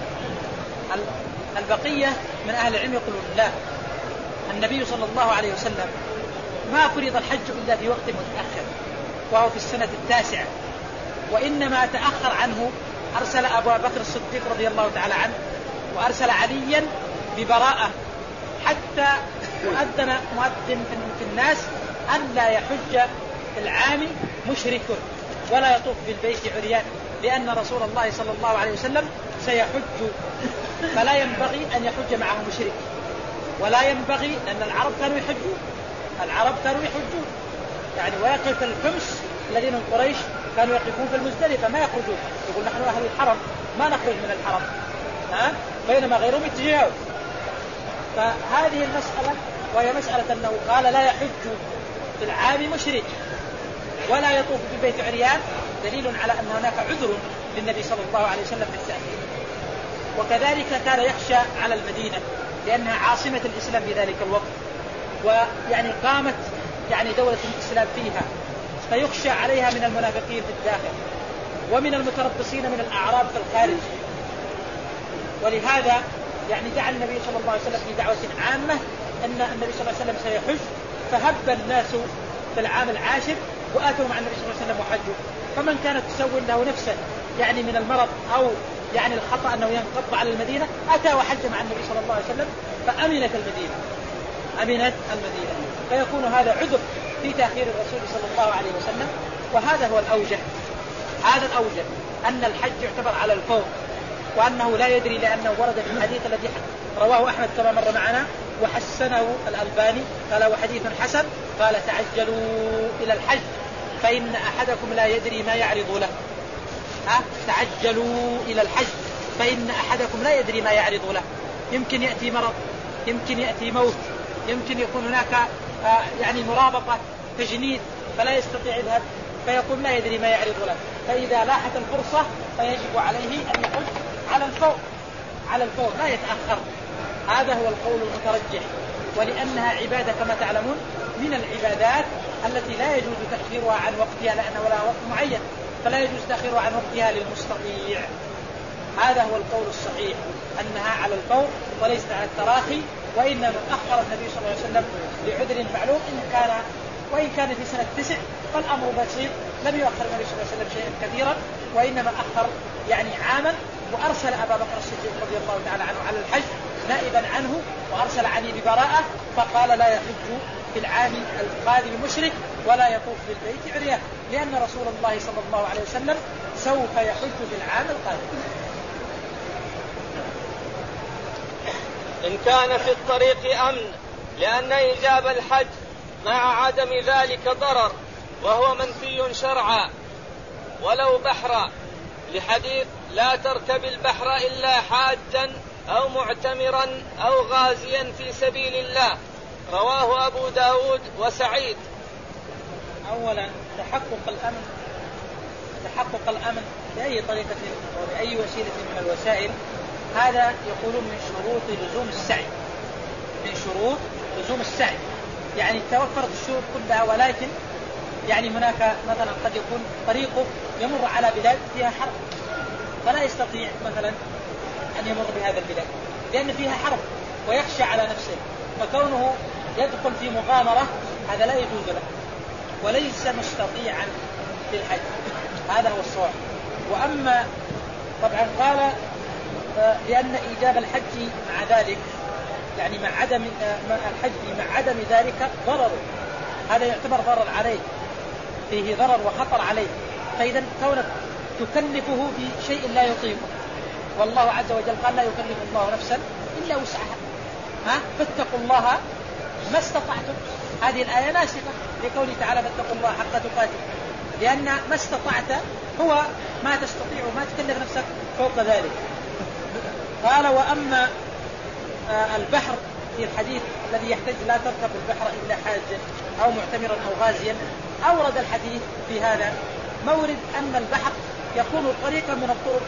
البقية من أهل العلم يقولون لا، النبي صلى الله عليه وسلم ما فرض الحج إلا في وقت متأخر، وهو في السنة 9، وإنما تأخر عنه، أرسل أبو بكر الصديق رضي الله تعالى عنه، وأرسل عليا ببراءة، حتى يؤذن مؤذن في الناس أن لا يحج في العام مشرك ولا يطوف بالبيت عريان، لأن رسول الله صلى الله عليه وسلم سيحج، فلا ينبغي أن يحج معه مشرك، ولا ينبغي، لأن العرب كانوا يحجون يعني، ويقف الحمص الذين من قريش كانوا يقفون في المزدلفة ما يخرجون، يقول نحن أهل الحرم ما نخرج من الحرم، بينما غيرهم يتجاوز. فهذه المسألة، وهي مسألة أنه قال لا يحج في العام مشرك ولا يطوف بالبيت عريان، دليل على أن هناك عذر للنبي صلى الله عليه وسلم في التأخير. وكذلك كان يخشى على المدينة لأنها عاصمة الإسلام في ذلك الوقت، ويعني قامت يعني دولة الإسلام فيها، فيخشى عليها من المنافقين في الداخل ومن المتربصين من الأعراب في الخارج. ولهذا يعني دعا النبي صلى الله عليه وسلم في دعوة عامة أن النبي صلى الله عليه وسلم سيحج، فهب الناس في العام 10 وآتوا مع النبي صلى الله عليه وسلم وحجوا. فمن كانت تسول له نفسه يعني من المرض أو يعني الخطأ أنه ينقض على المدينة، أتى وحج مع النبي صلى الله عليه وسلم فأمنت المدينة، فيكون هذا عذر في تأخير الرسول صلى الله عليه وسلم. وهذا هو الأوجه، أن الحج يعتبر على الفور، وأنه لا يدري، لأنه ورد في الحديث الذي رواه أحمد كما مر معنا وحسنه الألباني، قال وحديث حسن، قال تعجلوا إلى الحج فإن أحدكم لا يدري ما يعرض له. تعجلوا إلى الحج فإن أحدكم لا يدري ما يعرض له، يمكن يأتي مرض، يمكن يأتي موت، يمكن يكون هناك يعني مرابطة تجنيد فلا يستطيع يذهب، فيقول لا يدري ما يعرض له. فإذا لاحت الفرصة فيجب عليه أن يحج على الفور لا يتأخر. هذا هو القول المترجح، ولأنها عبادة كما تعلمون من العبادات التي لا يجوز تأخيرها عن وقتها، لأنه لها وقت معين، فلا يجوز تأخيرها عن وقتها للمستطيع. هذا هو القول الصحيح، أنها على الفور وليست على التراخي، وإنما أخر النبي صلى الله عليه وسلم لعذر معلوم، وإن كان في سنة 9 فالأمر بسيط، لم يؤخر النبي صلى الله عليه وسلم شيئا كثيرا، وإنما أخر يعني عاما، وأرسل أبا بكر الصديق رضي الله تعالى عنه على الحج نائبا عنه، وأرسل علي ببراءة، فقال لا يحج في العام القادم مشرك ولا يطوف بالبيت عريان، لأن رسول الله صلى الله عليه وسلم سوف يحج في العام القادم. إن كان في الطريق أمن، لأن إيجاب الحج مع عدم ذلك ضرر وهو منفي شرعا، ولو بحرا، لحديث لا تركب البحر إلا حاجا أو معتمرا أو غازيا في سبيل الله، رواه أبو داود وسعيد. أولا تحقق الأمن بأي طريقة وبأي وسيلة من الوسائل، هذا يقولون من شروط لزوم السعي، يعني توفرت الشروط كلها، ولكن يعني هناك مثلا قد يكون طريقه يمر على بلاد فيها حرب، فلا يستطيع مثلا أن يمر بهذا البلاد لأن فيها حرب ويخشى على نفسه، فكونه يدخل في مغامرة هذا لا يجوز له، وليس مستطيعا للحج، هذا هو الصواب. وأما طبعا قال لأن إيجاب الحج مع ذلك يعني مع عدم الحج مع عدم ذلك ضرر، هذا يعتبر ضرر عليه، فيه ضرر وخطر عليه، فإذا كونك تكلفه بشيء لا يطيقه، والله عز وجل قال لا يكلف الله نفسا إلا وسعها، فاتقوا الله ما استطعتم. هذه الآية ناسخة لقوله تعالى فاتقوا الله حق تقاته، لأن ما استطعت هو ما تستطيع وما تكلف نفسك فوق ذلك. قال وأما البحر في الحديث الذي يحتج لا تركب البحر إلا حاجا أو معتمرا أو غازيا، أورد الحديث في هذا مورد أن البحر يكون طريقا من الطرق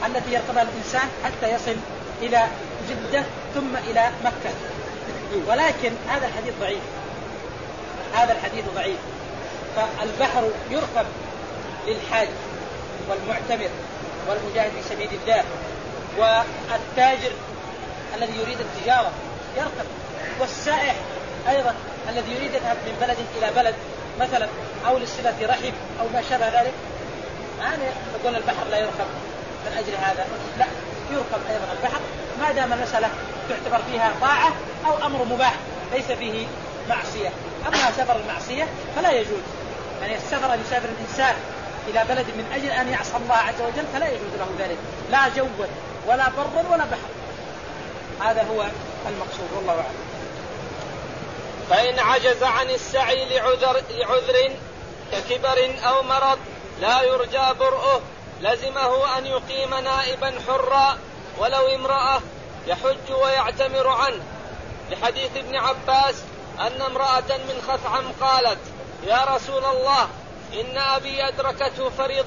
التي يركبها الإنسان حتى يصل إلى جدة ثم إلى مكة. ولكن هذا الحديث ضعيف، هذا الحديث ضعيف. فالبحر يركب للحاج والمعتمر والمجاهد في سبيل الله والتاجر الذي يريد التجارة يركب، والسائح أيضا الذي يريد يذهب من بلد إلى بلد مثلا أو للصلة رحم أو ما شابه ذلك. يعني يقول البحر لا يركب من أجل هذا، لا، يركب أيضا البحر ما دام المسألة تعتبر فيها طاعة أو أمر مباح ليس فيه معصية. أما سفر المعصية فلا يجوز، يعني السفر أن يسافر الإنسان إلى بلد من أجل أن يعصى الله عز وجل فلا يجوز له ذلك، لا جوا ولا برا ولا بحر. هذا هو المقصود والله أعلم. فإن عجز عن السعي لعذر ككبر أو مرض لا يرجى برؤه لزمه أن يقيم نائبا حرا ولو امرأة يحج ويعتمر عنه، لحديث ابن عباس أن امرأة من خثعم قالت: يا رسول الله إن أبي أدركته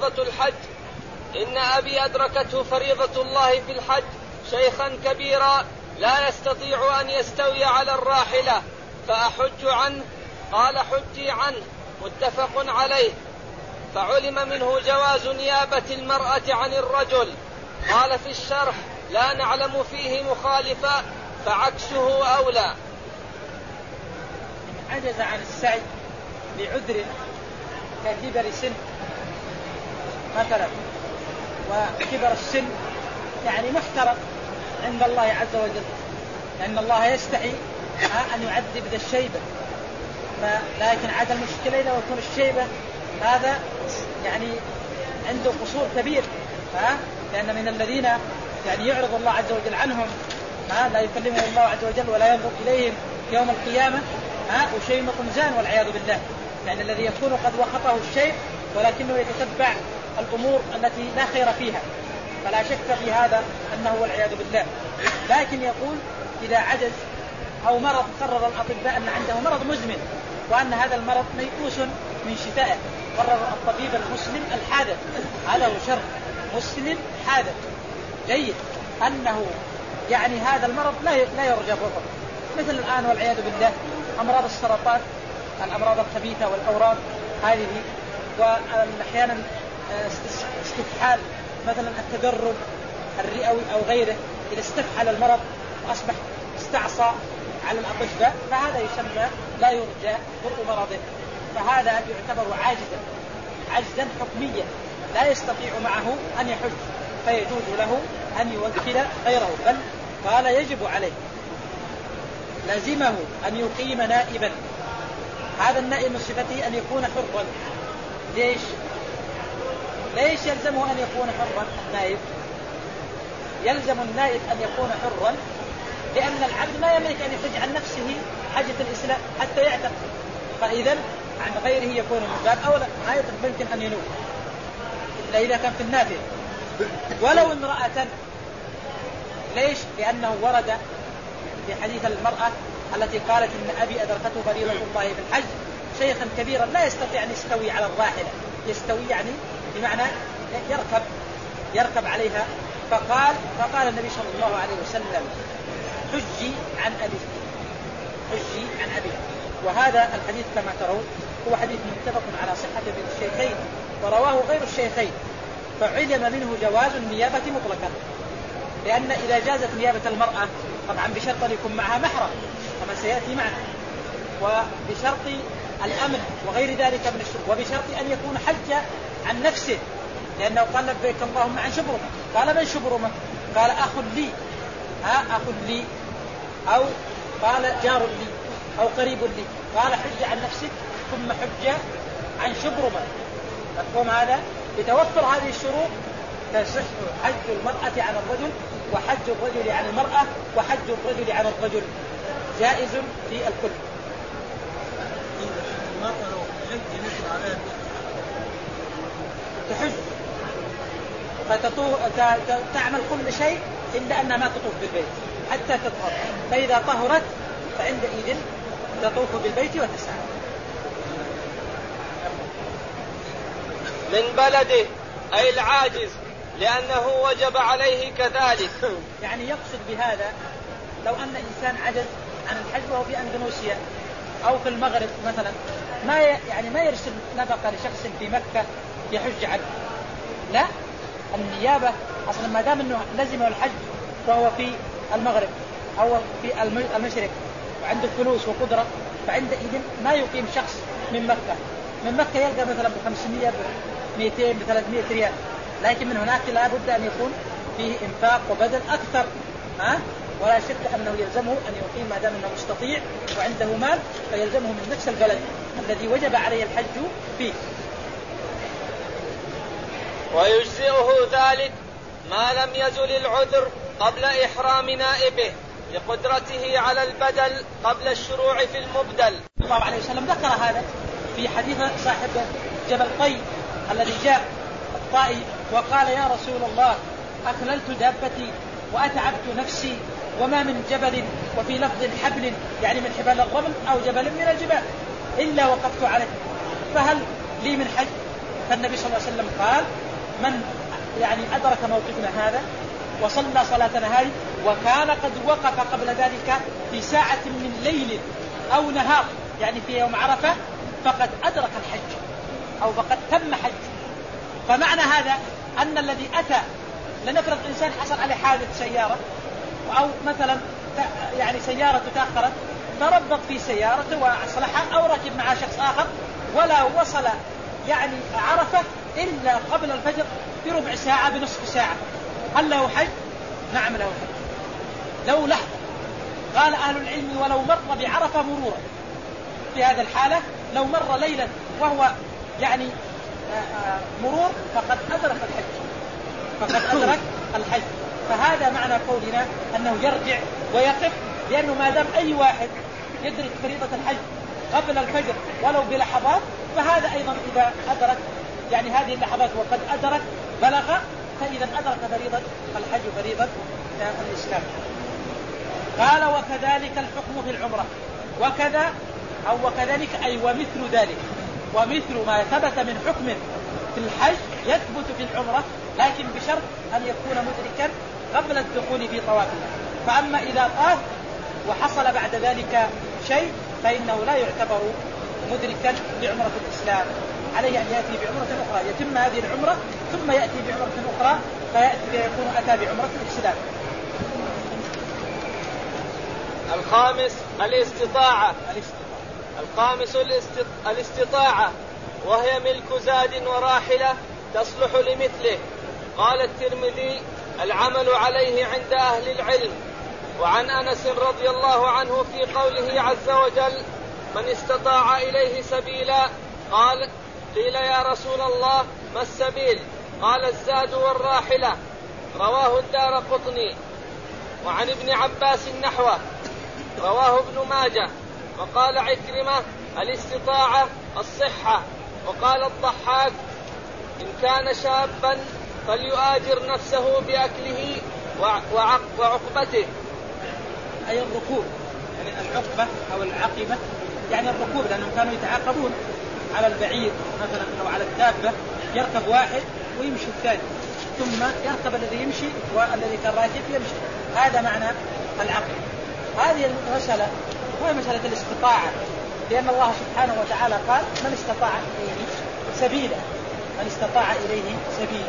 فريضة الله في الحج شيخا كبيرا لا يستطيع أن يستوي على الراحلة فأحج عنه؟ قال: حجي عنه، متفق عليه. فعلم منه جواز نيابة المرأة عن الرجل. قال في الشرح: لا نعلم فيه مخالفا فعكسه أولى. عجز عن السعي لعذر ككبر سن مثلا، وكبر السن يعني محترم عند الله عز وجل، لأن الله يستحي أن يعذب ذا الشيبة، لكن عاد المشكلة إذا يكون الشيبة هذا يعني عنده قصور كبير، لأن من الذين يعني يعرض الله عز وجل عنهم لا يكلمهم الله عز وجل ولا ينظر إليهم يوم القيامة وشيمة زان والعياذ بالله، يعني الذي يكون قد وخطه الشيء ولكنه يتتبع الأمور التي لا خير فيها، فلا شك في هذا أنه والعياذ بالله. لكن يقول إذا عجز أو مرض قرر الأطباء أن عنده مرض مزمن وأن هذا المرض ميؤوس من شفائه، قرر الطبيب المسلم الحاذق، هذا هو شرط مسلم حاذق جيد، أنه يعني هذا المرض لا يرجى برؤه، مثل الآن والعياذ بالله أمراض السرطان، الأمراض الخبيثة والأورام هذه، وأحيانا استفحال مثلا التدرب الرئوي أو غيره، إذا استفحل المرض وأصبح استعصى على الأطباء فهذا يسمى لا يرجى برء مرضه، فهذا يعتبر عجزا حكميا لا يستطيع معه أن يحج، فيجوز له أن يوكل غيره، بل قال يجب عليه لازمه أن يقيم نائبا. هذا النائب من صفته أن يكون حرا. ليش يلزمه أن يكون حرا النائب؟ يلزم النائب أن يكون حرا لأن العبد لا يملك أن يخرج عن نفسه حاجة الإسلام حتى يعتق، فإذا عن غيره يكون من باب أولى، ما يمكن أن ينوب إلا إذا كان في النافع. ولو امرأة، ليش؟ لأنه ورد في حديث المرأة التي قالت إن أبي أدركته فريضة الله بالحج شيخا كبيرا لا يستطيع أن يستوي على الراحلة، يستوي يعني بمعنى يركب عليها، فقال النبي صلى الله عليه وسلم: حجي عن أبي. وهذا الحديث كما ترون هو حديث متفق على صحته بين الشيخين ورواه غير الشيخين، فعلم منه جواز النيابة مطلقا، لأن إذا جازت نيابة المرأة طبعا بشرط أن يكون معها محرم كما سيأتي معنا، وبشرط الأمن وغير ذلك من الشروط، وبشرط أن يكون حج عن نفسه، لأنه قال: لبيك اللهم عن شبرمة. قال: من شبرمة؟ قال: أخ لي، أو قال: جار لي أو قريب لي. قال: حج عن نفسك ثم حج عن شبرمة. مفهوم هذا؟ بتوفر هذه الشروط تصح حج المرأة عن الرجل، وحج الرجل عن المرأة، وحج الرجل عن الرجل جائز في الكل. تحج فتعمل كل شيء إلا أنها ما تطوف بالبيت حتى تطهر، فإذا طهرت فعندئذ تطوف بالبيت وتسعى. من بلده أي العاجز لأنه وجب عليه كذلك. يعني يقصد بهذا لو أن إنسان عجز عن الحج وهو في أندونيسيا أو في المغرب مثلا، ما يرسل نفقة لشخص في مكة يحج عنه، لا، النيابة أصلا ما دام أنه لزمه الحج وهو في المغرب أو في المشرق وعنده فلوس وقدرة، فعندئذ ما يقيم شخص من مكة يلقى مثلا ب500 ب200 ب300 ريال، لكن من هناك لا بد أن يكون فيه إنفاق وبذل أكثر، ولا شك أنه يلزمه أن يقيم ما دام أنه مستطيع وعنده مال، فيلزمه من نفس البلد الذي وجب عليه الحج فيه. ويجزئه ذلك ما لم يزل العذر قبل إحرام نائبه لقدرته على البدل قبل الشروع في المبدل. صلى الله عليه وسلم ذكر هذا في حديث صاحب جبل طي الذي جاء الطائي وقال: يا رسول الله، أخللت دابتي وأتعبت نفسي وما من جبل، وفي لفظ حبل يعني من حبال الرمل أو جبل من الجبال، إلا وقفت عليه، فهل لي من حج؟ فالنبي صلى الله عليه وسلم قال: من أدرك موقفنا هذا وصلى صلاتنا هذه وكان قد وقف قبل ذلك في ساعة من ليل أو نهار، يعني في يوم عرفة، فقد أدرك الحج أو فقد تم حج. فمعنى هذا أن الذي أتى، لنفرض إنسان حصل عليه حادث سيارة أو مثلا سيارة تأخرت فربط في سيارته وأصلحها أو ركب مع شخص آخر ولا وصل عرفة إلا قبل الفجر بربع ساعة بنصف ساعة، هل له حج؟ نعم له حج لو لحظة. قال أهل العلم: ولو مر بعرفة مرورا، في هذا الحالة لو مر ليلا وهو مرور فقد أدرك الحج. فهذا معنى قولنا أنه يرجع ويقف، لأنه ما دام أي واحد يدرك فريضة الحج قبل الفجر ولو بلحظات، فهذا أيضا إذا أدرك هذه اللحظات وقد أدرك بلغ، فإذا أدرك فريضة الحج فريضة الإسلام. قال: وكذلك الحكم في العمرة، وكذلك أي ومثل ذلك، ومثل ما ثبت من حكم في الحج يثبت في العمرة، لكن بشرط أن يكون مدركا قبل الدخول في طوافه. فأما إذا طاف وحصل بعد ذلك شيء فإنه لا يعتبر مدركا لعمرة الإسلام، عليه أن يأتي بعمرة أخرى، يتم هذه العمرة ثم يأتي بعمرة أخرى فيكون أتى بعمرة الإسلام. الخامس الاستطاعة، وهي ملك زاد وراحلة تصلح لمثله. قال الترمذي: العمل عليه عند أهل العلم. وعن أنس رضي الله عنه في قوله عز وجل: من استطاع إليه سبيلا، قيل: يا رسول الله، ما السبيل؟ قال: الزاد والراحلة. رواه الدارقطني. وعن ابن عباس نحوه، رواه ابن ماجه. وقال عكرمة: الاستطاعة الصحة. وقال الضحاك: إن كان شابا فليؤاجر نفسه بأكله وعقبته، أي الركوب، العقبة أو العقبة الركوب، لأنهم كانوا يتعاقبون على البعير مثلا أو على الدابة، يركب واحد ويمشي الثاني، ثم يركب الذي يمشي والذي كان راكب يمشي. هذا معنى العقبة. هذه المسألة هو مسألة الاستطاعة، لأن الله سبحانه وتعالى قال: من استطاع إليه سبيلا، من استطاع إليه سبيلا.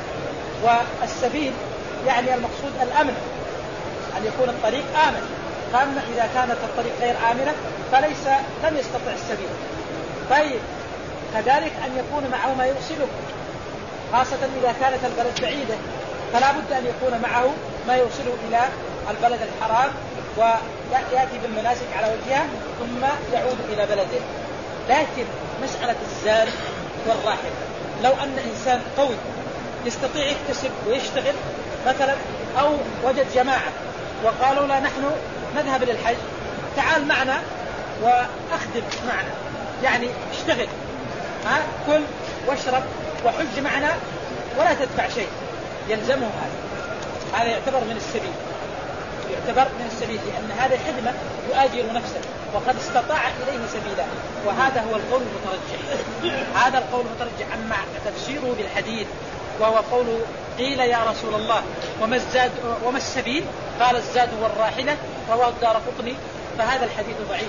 والسبيل المقصود الأمن، أن يكون الطريق آمن. فأما إذا كانت الطريق غير آمنة لم يستطع السبيل. طيب، كذلك أن يكون معه ما يوصله، خاصة إذا كانت البلد بعيدة فلا بد أن يكون معه ما يوصله إلى البلد الحرام ويأتي بالمناسك على وجهها ثم يعود إلى بلده. لكن مسألة الزاد والراحل، لو أن إنسان قوي يستطيع يكتسب ويشتغل مثلا، أو وجد جماعة وقالوا لا نحن نذهب للحج، تعال معنا وأخدم معنا، اشتغل، كل واشرب وحج معنا ولا تدفع شيء، يلزمه هذا يعتبر من السبيل، لأن هذا خدمة يؤاجر نفسه وقد استطاع إليه سبيلا. وهذا هو القول المترجح، هذا القول المترجح عما تفسيره بالحديث وهو قول قيل يا رسول الله وما السبيل؟ قال الزاد والراحلة، رواه الدارقطني. فهذا الحديث ضعيف،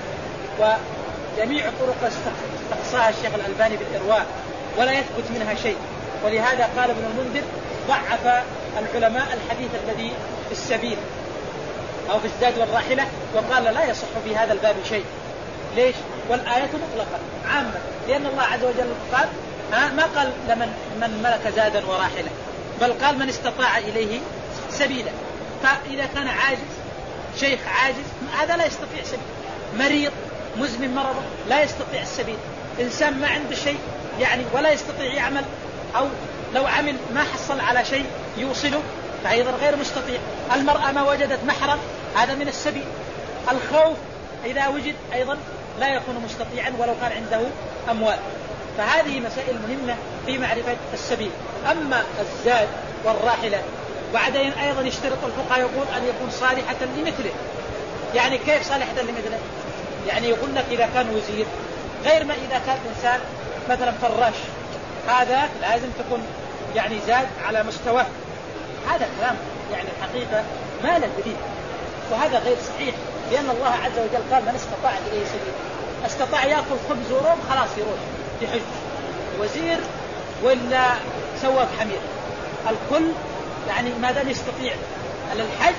وجميع الطرق استقصاها الشيخ الألباني بالإرواء ولا يثبت منها شيء. ولهذا قال ابن المنذر ضعف العلماء الحديث الذي في السبيل أو في الزاد والراحلة، وقال لا يصح في هذا الباب شيء. ليش؟ والآية مطلقة عامة، لأن الله عز وجل قال ما قال من ملك زادا وراحلة، بل قال من استطاع إليه سبيلا. فإذا كان عاجز، شيخ عاجز، هذا لا يستطيع سبيل. مريض مزمن مرضه لا يستطيع السبيل. إنسان ما عنده شيء يعني ولا يستطيع يعمل، أو لو عمل ما حصل على شيء يوصله، فأيضا غير مستطيع. المرأة ما وجدت محرم، هذا من السبيل. الخوف إذا وجد أيضا لا يكون مستطيعا ولو كان عنده أموال. فهذه مسائل مهمة في معرفة السبيل. أما الزاد والراحلة بعدين أيضا يشترط الفقهاء يقول أن يكون صالحة لمثله. يعني كيف صالحة لمثله؟ يعني يقول لك إذا كان وزير، غير ما إذا كان إنسان مثلا فراش، هذا لازم تكون يعني زاد على مستواه. هذا كلام يعني الحقيقة ما له دليل، وهذا غير صحيح، لأن الله عز وجل قال من استطاع إليه سبيل. استطاع يأكل خبز وروم خلاص يروح يحج، وزير ولا سواق حمير، الكل يعني ما دام يستطيع على الحج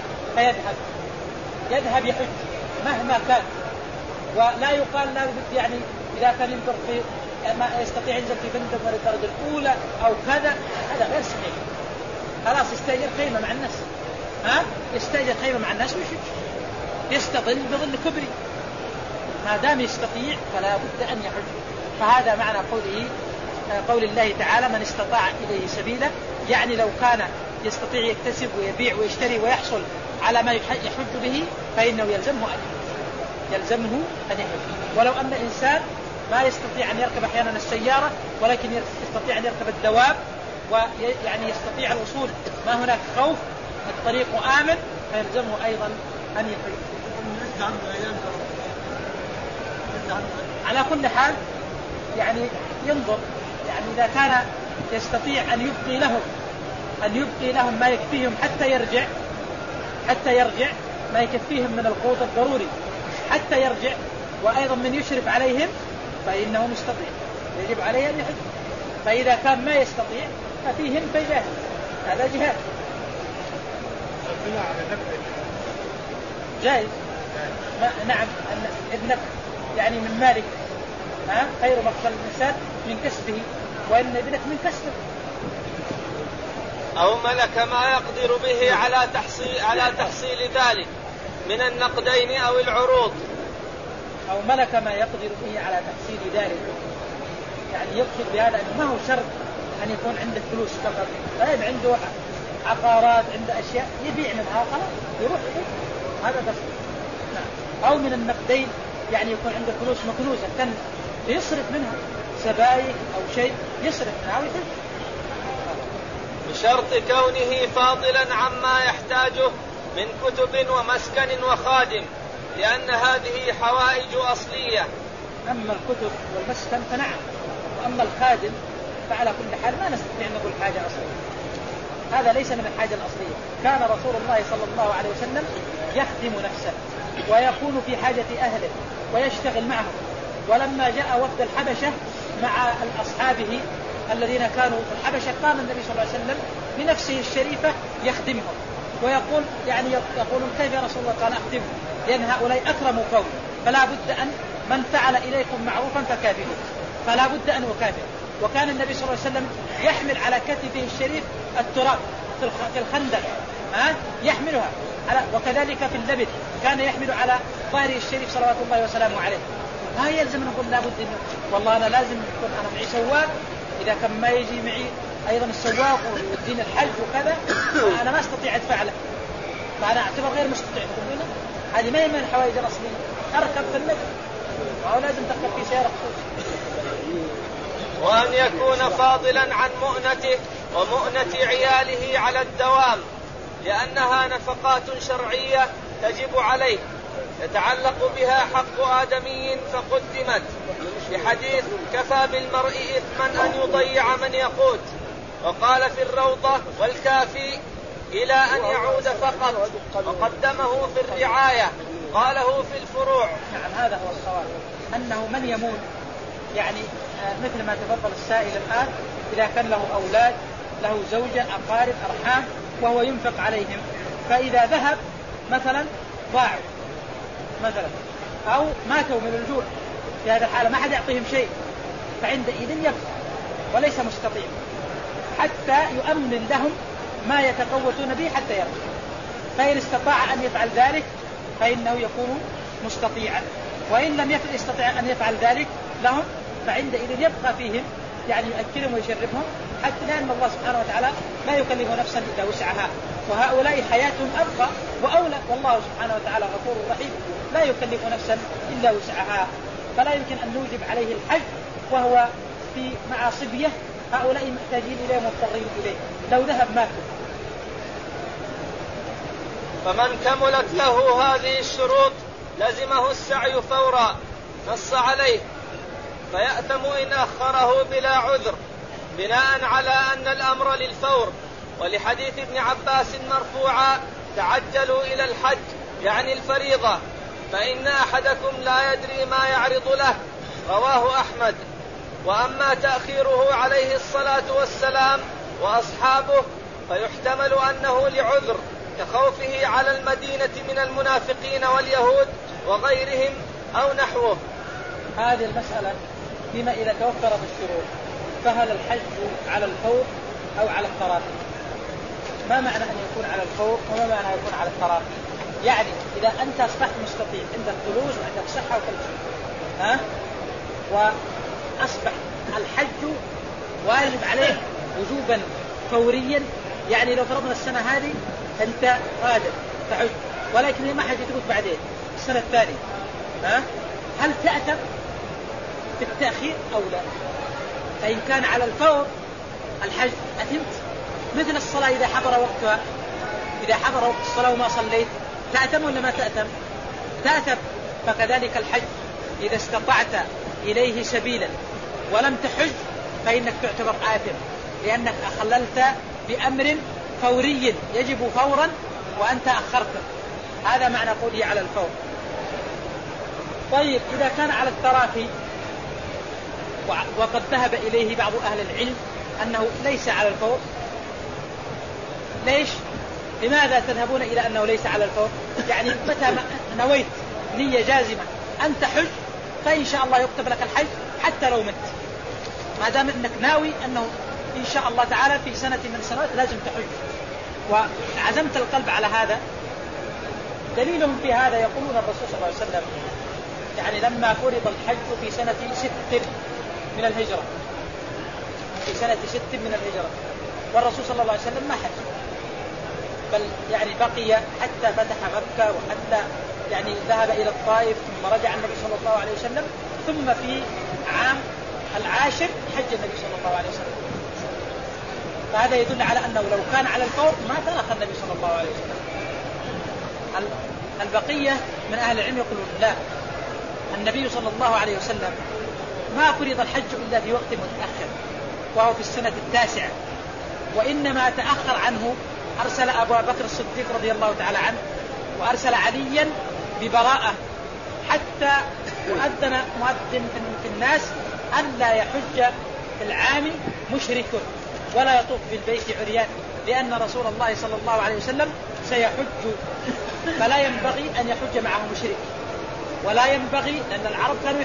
فيذهب يحج مهما كان. ولا يقال لا بد يعني إذا كان ينظر في ما يستطيع ينزل في فندق من الدرجة الأولى أو كذا، هذا غير صحيح. خلاص يستأجر خيمة مع الناس، يستأجر خيمة مع الناس ويحج، يستظل بظل كبري، ما دام يستطيع فلا بد أن يحج. فهذا معنى قول الله تعالى من استطاع إليه سبيلا، يعني لو كان يستطيع يكتسب ويبيع ويشتري ويحصل على ما يحج به فإنه يلزمه أن يحج. ولو أن إنسان ما يستطيع أن يركب أحيانا السيارة ولكن يستطيع أن يركب الدواب، ويعني يستطيع الوصول ما هناك خوف، الطريق آمن، فيلزمه أيضا أن يحج. على كل حال يعني ينظر، يعني إذا كان يستطيع أن يبقي لهم ما يكفيهم حتى يرجع ما يكفيهم من القوت الضروري حتى يرجع، وأيضا من يشرف عليهم فإنه مستطيع، يجب عليه أن يحج. فإذا كان ما يستطيع ففيهم فيجاهد، هذا جهاد جائز. نعم، أن ابنك يعني من مالك خير مقتل الإنسان من كسبه، وإن ابنك من كسبه. أو ملك ما يقدر به على تحصيل ذلك من النقدين أو العروض. أو ملك ما يقدر به على تحصيل ذلك، يعني يقصد بهذا أنه ما هو شرط أن يكون عنده فلوس فقط، طيب عنده عقارات، عنده أشياء يبيع منها خلاص يروح هذا قصد. أو من النقدين، يعني يكون عنده فلوس مكنوزة كان يصرف منها سبائك أو شيء يصرف منها ويحج، بشرط كونه فاضلا عما يحتاجه من كتب ومسكن وخادم، لأن هذه حوائج أصلية. أما الكتب والمسكن فنعم، وأما الخادم فعلى كل حال ما نستطيع أن نقول حاجة أصلية، هذا ليس من الحاجة الأصلية. كان رسول الله صلى الله عليه وسلم يخدم نفسه ويكون في حاجة أهله ويشتغل معهم. ولما جاء وفد الحبشة مع أصحابه الذين كانوا في الحبشة قام النبي صلى الله عليه وسلم بنفسه الشريفة يخدمهم، ويقول يعني يقولون كيف يا رسول الله؟ قال أخدمهم، لأن هؤلاء أكرموا قوم، فلا بد أن من فعل إليكم معروفا فكافئوه، فلا بد أن أكافئ. وكان النبي صلى الله عليه وسلم يحمل على كتفه الشريف التراب في الخندق، يحملها وكذلك في اللبن كان يحمل على ظهره الشريف صلوات الله وسلامه عليه. ها يلزم نقول لابد إنه والله أنا لازم يكون أنا معي سواق، إذا كان ما يجي معي أيضا السواق والدين الحج وكذا أنا ما أستطيع أدفع له، فأنا أعتبر غير مستطيع. هذه ما هي من الحوائج الأصلية. أركب في اللبن أو لازم تركب في سيارة خصوص. وأن يكون فاضلا عن مؤنته ومؤنة عياله على الدوام، لأنها نفقات شرعية تجب عليه يتعلق بها حق آدمي فقدمت، بحديث كفى بالمرء إثما أن يضيع من يقوت، وقال في الروضة والكافي إلى أن يعود فقط، وقدمه في الرعاية قاله في الفروع. نعم هذا هو الصواب، أنه من يموت يعني مثل ما تفضل السائل الآن، إذا كان له أولاد له زوجة أقارب أرحام وهو ينفق عليهم، فإذا ذهب مثلا ضاعوا مثلا أو ماتوا من الجوع، في هذا الحالة ما حد يعطيهم شيء، فعندئذ يبقى وليس مستطيع حتى يؤمن لهم ما يتقوتون به حتى يرجع. فإن استطاع أن يفعل ذلك فإنه يكون مستطيعا، وإن لم يستطع أن يفعل ذلك لهم فعندئذ يبقى فيهم يعني يؤكلهم ويشربهم، حتى لأن الله سبحانه وتعالى لا يكلف نفسا إلا وسعها، وهؤلاء حياتهم أبقى وأولى، والله سبحانه وتعالى غفور رحيم لا يكلف نفسا إلا وسعها. فلا يمكن أن نوجب عليه الحج وهو في مع صبية هؤلاء محتاجين إليه ومضطرين إليه، لو ذهب ماتوا. فمن كملت له هذه الشروط لزمه السعي فورا نص عليه، فيأتم إن أخره بلا عذر، بناء على أن الأمر للفور، ولحديث ابن عباس مرفوعا تعجلوا إلى الحج يعني الفريضة، فإن أحدكم لا يدري ما يعرض له، رواه أحمد. وأما تأخيره عليه الصلاة والسلام وأصحابه فيحتمل أنه لعذر كخوفه على المدينة من المنافقين واليهود وغيرهم أو نحوه. هذه المسألة فيما إذا توفرت الشروط، فهل الحج على الفور أو على التراخي؟ ما معنى أن يكون على الفور وما معنى أن يكون على التراخي؟ يعني إذا أنت أصبحت مستطيع عندك فلوس وعندك صحة وكل شيء وأصبح الحج واجب عليك وجوبا فوريا، يعني لو فرضنا السنة هذه أنت قادر تحج، ولكن ما حد يترك بعدين السنة الثانية، هل تأتم بالتأخير أو لا؟ فإن كان على الفور الحج أتمت، مثل الصلاة إذا حضر وقتها، إذا حضر وقت الصلاة وما صليت تأتم ولا ما تأتم؟ تأتم. فكذلك الحج إذا استطعت إليه سبيلا ولم تحج فإنك تعتبر آثم، لأنك أخللت بأمر فوري يجب فورا وأنت أخرته، هذا معنى قوله على الفور. طيب إذا كان على التراخي وقد ذهب إليه بعض أهل العلم أنه ليس على الفور، ليش؟ لماذا تذهبون إلى أنه ليس على الفور؟ يعني متى نويت نية جازمة أن تحج فإن شاء الله يكتب لك الحج حتى لو مت، ما دام أنك ناوي أنه إن شاء الله تعالى في سنة من السنوات لازم تحج وعزمت القلب على هذا. دليلهم في هذا يقولون الرسول صلى الله عليه وسلم يعني لما فرض الحج في سنة 6 من الهجرة، في سنة 6 من الهجرة، والرسول صلى الله عليه وسلم ما حج، بل يعني بقي حتى فتح مكة وحتى يعني ذهب إلى الطائف، ثم رجع النبي صلى الله عليه وسلم، ثم في عام 10 حج النبي صلى الله عليه وسلم. فهذا يدل على أنه لو كان على الفور ما ترك النبي صلى الله عليه وسلم. البقية من أهل العلم يقولون لا، النبي صلى الله عليه وسلم ما فرض الحج إلا في وقت متأخر وهو في السنة 9، وإنما تأخر عنه، أرسل أبو بكر الصديق رضي الله تعالى عنه وأرسل عليا ببراءة حتى يؤذن مؤذن في الناس أن لا يحج في العام مشرك ولا يطوف بالبيت عريان، لأن رسول الله صلى الله عليه وسلم سيحج، فلا ينبغي أن يحج معه مشرك، ولا ينبغي، لأن العرب كانوا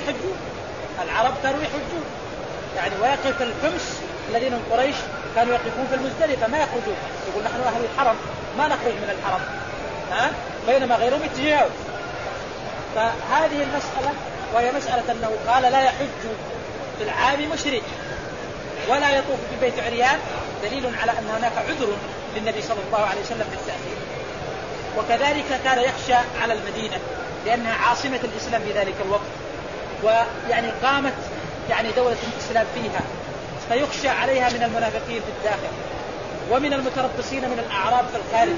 يحجون يعني ويقف الحمص الذين من قريش كانوا يقفون في المزدلفة ما يخرجون، يقول نحن أهل الحرم ما نخرج من الحرم، بينما غيرهم يتجاوز. فهذه المسألة وهي مسألة أنه قال لا يحج في العام مشرك ولا يطوف في البيت عريان، دليل على أن هناك عذر للنبي صلى الله عليه وسلم بالتأخير. وكذلك كان يخشى على المدينة لأنها عاصمة الإسلام في ذلك الوقت، ويعني قامت يعني دولة الإسلام فيها، فيخشى عليها من المنافقين في الداخل ومن المتربصين من الأعراب في الخارج.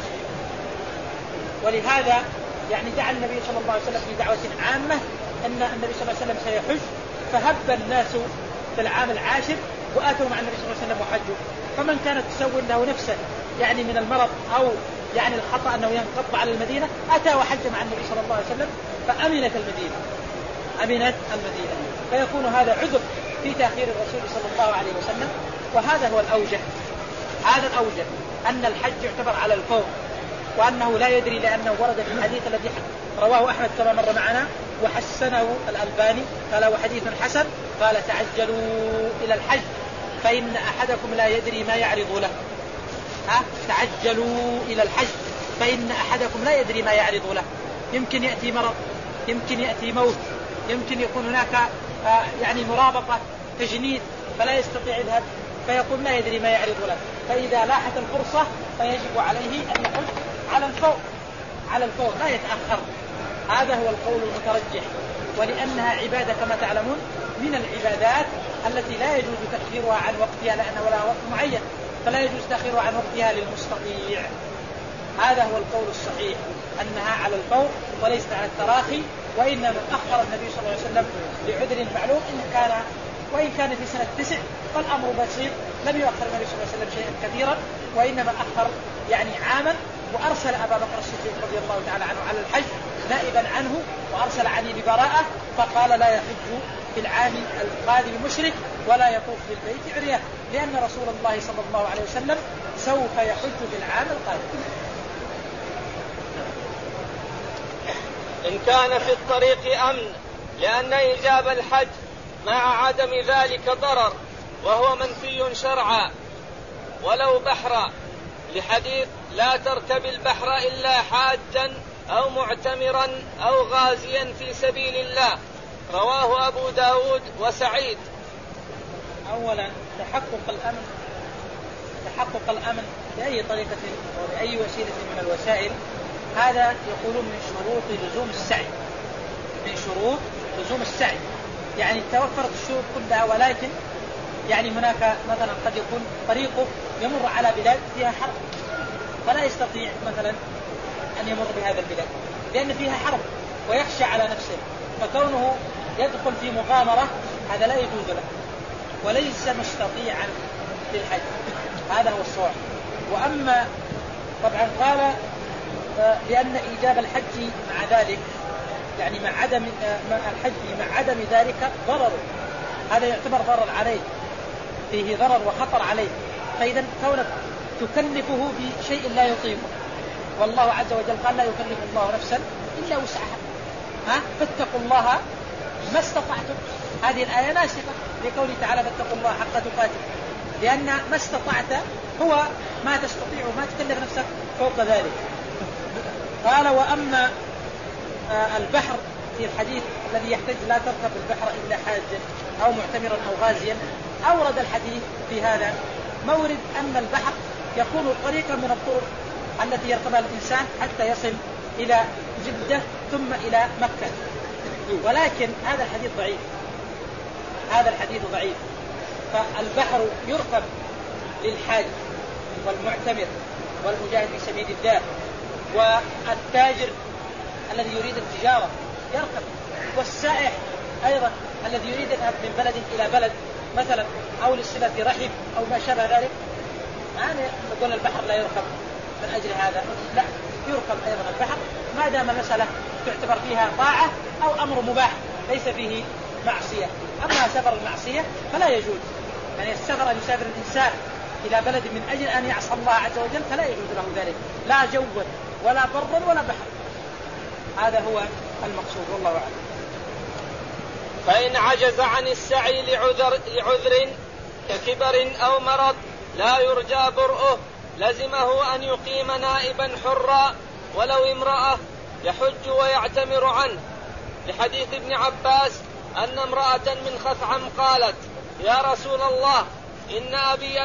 ولهذا يعني جعل النبي صلى الله عليه وسلم في دعوة عامة أن النبي صلى الله عليه وسلم سيحج، فهب الناس في العام 10 وآتوا مع النبي صلى الله عليه وسلم وحجوا. فمن كانت تسول له نفسه يعني من المرض أو يعني الخطأ أنه ينقض على المدينة أتى وحج مع النبي صلى الله عليه وسلم فأمنت المدينة، أمنت المدينة، فيكون هذا عذر في تأخير الرسول صلى الله عليه وسلم. وهذا هو الأوجه، هذا الأوجه أن الحج يعتبر على الفور، وأنه لا يدري لأنه ورد في الحديث الذي رواه أحمد كما مر معنا وحسنه الألباني قال وحديث حسن، قال تعجلوا إلى الحج فإن أحدكم لا يدري ما يعرض له. تعجلوا إلى الحج فإن أحدكم لا يدري ما يعرض له، يمكن يأتي مرض، يمكن يأتي موت، يمكن يكون هناك يعني مرابطة تجنيد فلا يستطيع يذهب، فيقول لا يدري ما يعرض له. فإذا لاحت الفرصة فيجب عليه أن يحج على الفور، على الفور لا يتأخر. هذا هو القول المترجح، ولأنها عبادة كما تعلمون من العبادات التي لا يجوز تأخيرها عن وقتها لأنه لها وقت معين، فلا يجوز تأخيرها عن وقتها للمستطيع. هذا هو القول الصحيح أنها على الفور وليست على التراخي، وإنما أخر النبي صلى الله عليه وسلم لعذر معلوم وإن كان في سنة 9 فالأمر بسيط، لم يؤخر النبي صلى الله عليه وسلم شيئا كثيرا، وإنما أخر يعني عاما، وأرسل أبا بكر الصديق رضي الله تعالى عنه على الحج نائبا عنه، وأرسل علي ببراءة فقال لا يحج في العام القادم مشرك ولا يطوف بالبيت عريان، لأن رسول الله صلى الله عليه وسلم سوف يحج في العام القادم. إن كان في الطريق أمن، لأن إيجاب الحج مع عدم ذلك ضرر وهو منفي شرعا، ولو بحرا، لحديث لا تركب البحر إلا حاجا أو معتمرا أو غازيا في سبيل الله، رواه أبو داود وسعيد. أولا تحقق الأمن بأي طريقة وبأي وسيلة من الوسائل، هذا يقولون من شروط لزوم السعي، من شروط لزوم السعي، يعني توفرت الشروط كلها، ولكن يعني هناك مثلا قد يكون طريقه يمر على بلاد فيها حرب فلا يستطيع مثلا أن يمر بهذا البلاد لأن فيها حرب ويخشى على نفسه، فكونه يدخل في مغامرة هذا لا يجوز له وليس مستطيعا للحج، هذا هو الصواب. وأما طبعا قال لأن إيجاب الحج مع ذلك يعني مع عدم الحج مع عدم ذلك ضرر، هذا يعتبر ضرر عليه، فيه ضرر وخطر عليه، فإذا كونك تكلفه بشيء لا يطيقه، والله عز وجل قال لا يكلف الله نفسا إلا وسعها، فاتقوا الله ما استطعتم. هذه الآية ناسخة لقوله تعالى فاتقوا الله حق تقاته، لأن ما استطعت هو ما تستطيع وما تكلف نفسك فوق ذلك. قال وأما البحر في الحديث الذي يحتاج لا تركب البحر إلا حاجا أو معتمرا أو غازيا، أورد الحديث في هذا مورد أن البحر يكون طريقا من الطرق التي يركبها الإنسان حتى يصل إلى جدة ثم إلى مكة، ولكن هذا الحديث ضعيف، هذا الحديث ضعيف. فالبحر يركب للحاج والمعتمر والمجاهد في سبيل الله والتاجر الذي يريد التجارة يركب، والسائح أيضا الذي يريد يذهب من بلد إلى بلد مثلا أو لصلة رحم أو ما شابه ذلك. أنا أقول البحر لا يركب من أجل هذا، لا يركب أيضا البحر ما دام المسألة تعتبر فيها طاعة أو أمر مباح ليس فيه معصية. أما سفر المعصية فلا يجوز، يعني السفر أن يسافر الإنسان إلى بلد من أجل أن يعصى الله عز وجل فلا يجوز له ذلك، لا جوا ولا برا ولا بحر، هذا هو المقصود والله أعلم. فإن عجز عن السعي لعذر ككبر أو مرض لا يرجى برؤه لزمه أن يقيم نائبا حرا ولو امرأة يحج ويعتمر عنه، لحديث ابن عباس أن امرأة من خثعم قالت يا رسول الله إن أبي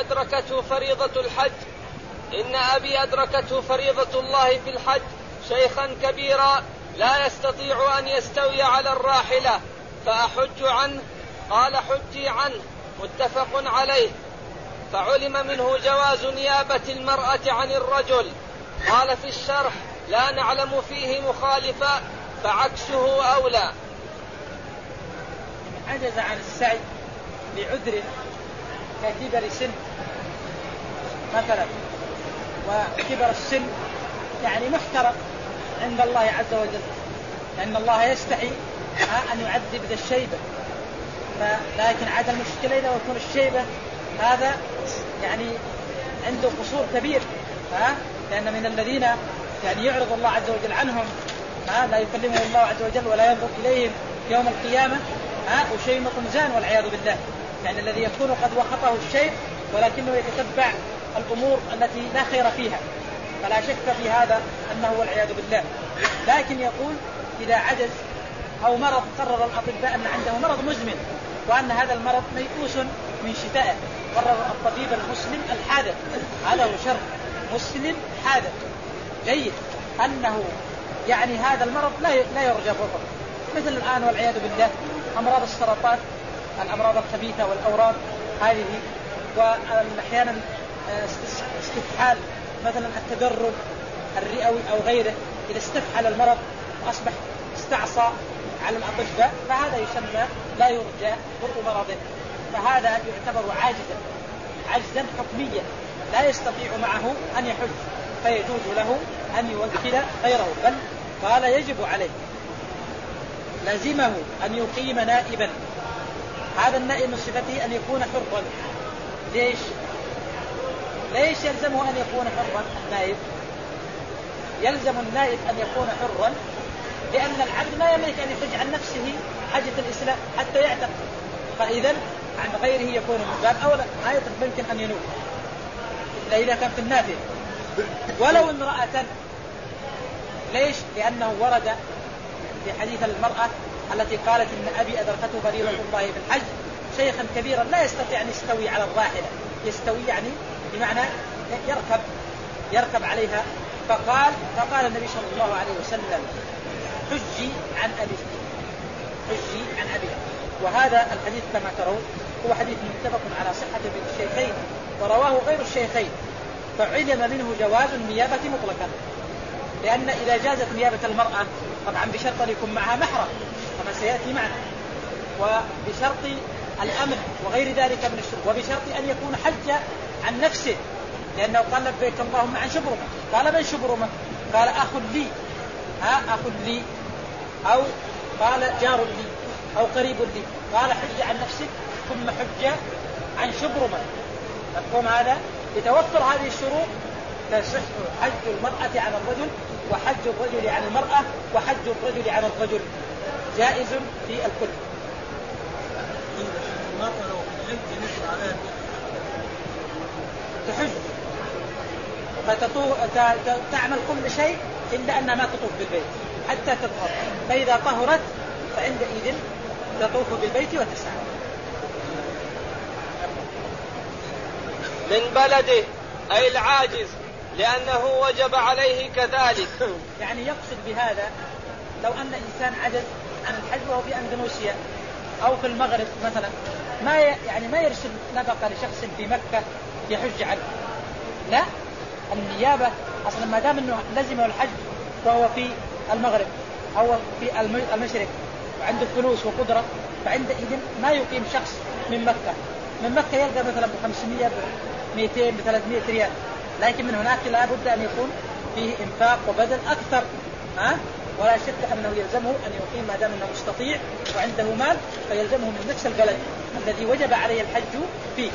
أدركته فريضة الله في الحج شيخا كبيرا لا يستطيع أن يستوي على الراحلة فأحج عنه؟ قال حجي عنه، متفق عليه. فعلم منه جواز نيابة المرأة عن الرجل. قال في الشرح لا نعلم فيه مخالفا فعكسه أولى. عجز عن السعي لعذر ككبر سن مثلا، وكبر السن يعني محترم عند الله عز وجل، لأن الله يستحي أن يعذب ذا الشيبة، لكن عاد المشكلة إذا يكون الشيبة هذا يعني عنده قصور كبير، لأن من الذين يعني يعرض الله عز وجل عنهم لا يكلمه الله عز وجل ولا ينظر إليهم يوم القيامة وشيمة زان والعياذ بالله، يعني الذي يكون قد وخطه الشيء ولكنه يتتبع الأمور التي لا خير فيها، فلا شك في هذا أنه والعياذ بالله. لكن يقول إذا عجز أو مرض قرر الأطباء أن عنده مرض مزمن وأن هذا المرض ميؤوس من شفائه، قرر الطبيب المسلم الحاذق، هذا هو شرط مسلم حاذق جيد، أنه يعني هذا المرض لا يرجى الرفض، مثل الآن والعياذ بالله أمراض السرطان، الأمراض الخبيثة والأورام هذه، وأحيانا استفحال مثلا التدرج الرئوي أو غيره، إذا استفحل المرض وأصبح استعصى على الأطباء فهذا يسمى لا يرجى برء مرضه، فهذا يعتبر عجزا حكميا لا يستطيع معه أن يحج، فيجوز له أن يوكل غيره، بل قال يجب عليه لازمه أن يقيم نائبا، هذا النائب من صفته أن يكون حرا. ليش يلزمه أن يكون حرا النائب؟ يلزم النائب أن يكون حرا لأن العبد لا يملك أن يحج عن نفسه حجة الإسلام حتى يعتق، فإذا عن غيره يكون من باب أولى، ما يمكن أن ينوب إلا إذا كان في النافذ ولو امرأة. ليش؟ لأنه ورد في حديث المرأة التي قالت إن أبي أدركته فريضة الله في الحج شيخا كبيرا لا يستطيع أن يستوي على الراحلة، يستوي يعني بمعنى يركب عليها، فقال النبي صلى الله عليه وسلم حجي عن أبي. وهذا الحديث كما ترون هو حديث متفق على صحته بين الشيخين ورواه غير الشيخين، فعلم منه جواز النيابة مطلقا، لأن إذا جازت نيابة المرأة طبعا بشرط أن يكون معها محرم كما سيأتي معنا، وبشرط الأمن وغير ذلك من الشروط، وبشرط أن يكون حج عن نفسه، لأنه قال لبيك اللهم عن شبرمة، قال من شبرمة؟ قال أخ لي أو قال جار لي أو قريب لي، قال حج عن نفسك ثم حج عن شبرمة. مفهوم هذا؟ يتوفر هذه الشروط تصح حج المرأة عن الرجل وحج الرجل عن المرأة وحج الرجل عن الرجل، جائز في الكل. تحج فتعمل كل شيء إلا أنها ما تطوف بالبيت حتى تطهر، فإذا طهرت فعندئذ تطوف بالبيت وتسعى. من بلده أي العاجز لأنه وجب عليه كذلك. يعني يقصد بهذا لو أن إنسان عجز عن الحج وهو في أندونيسيا أو في المغرب مثلا، ما يرسل نفقة لشخص في مكة يحج عنه، لا، النيابة أصلا ما دام أنه لزمه الحج وهو في المغرب أو في المشرق وعنده فلوس وقدرة، فعندئذ ما يقيم شخص من مكة يلقى مثلا ب500 ب200 ب300 ريال، لكن من هناك لا بد أن يكون فيه إنفاق وبذل أكثر، ولا شك أنه يلزمه أن يقيم ما دام أنه مستطيع وعنده مال، فيلزمه من نفس البلد الذي وجب عليه الحج فيه.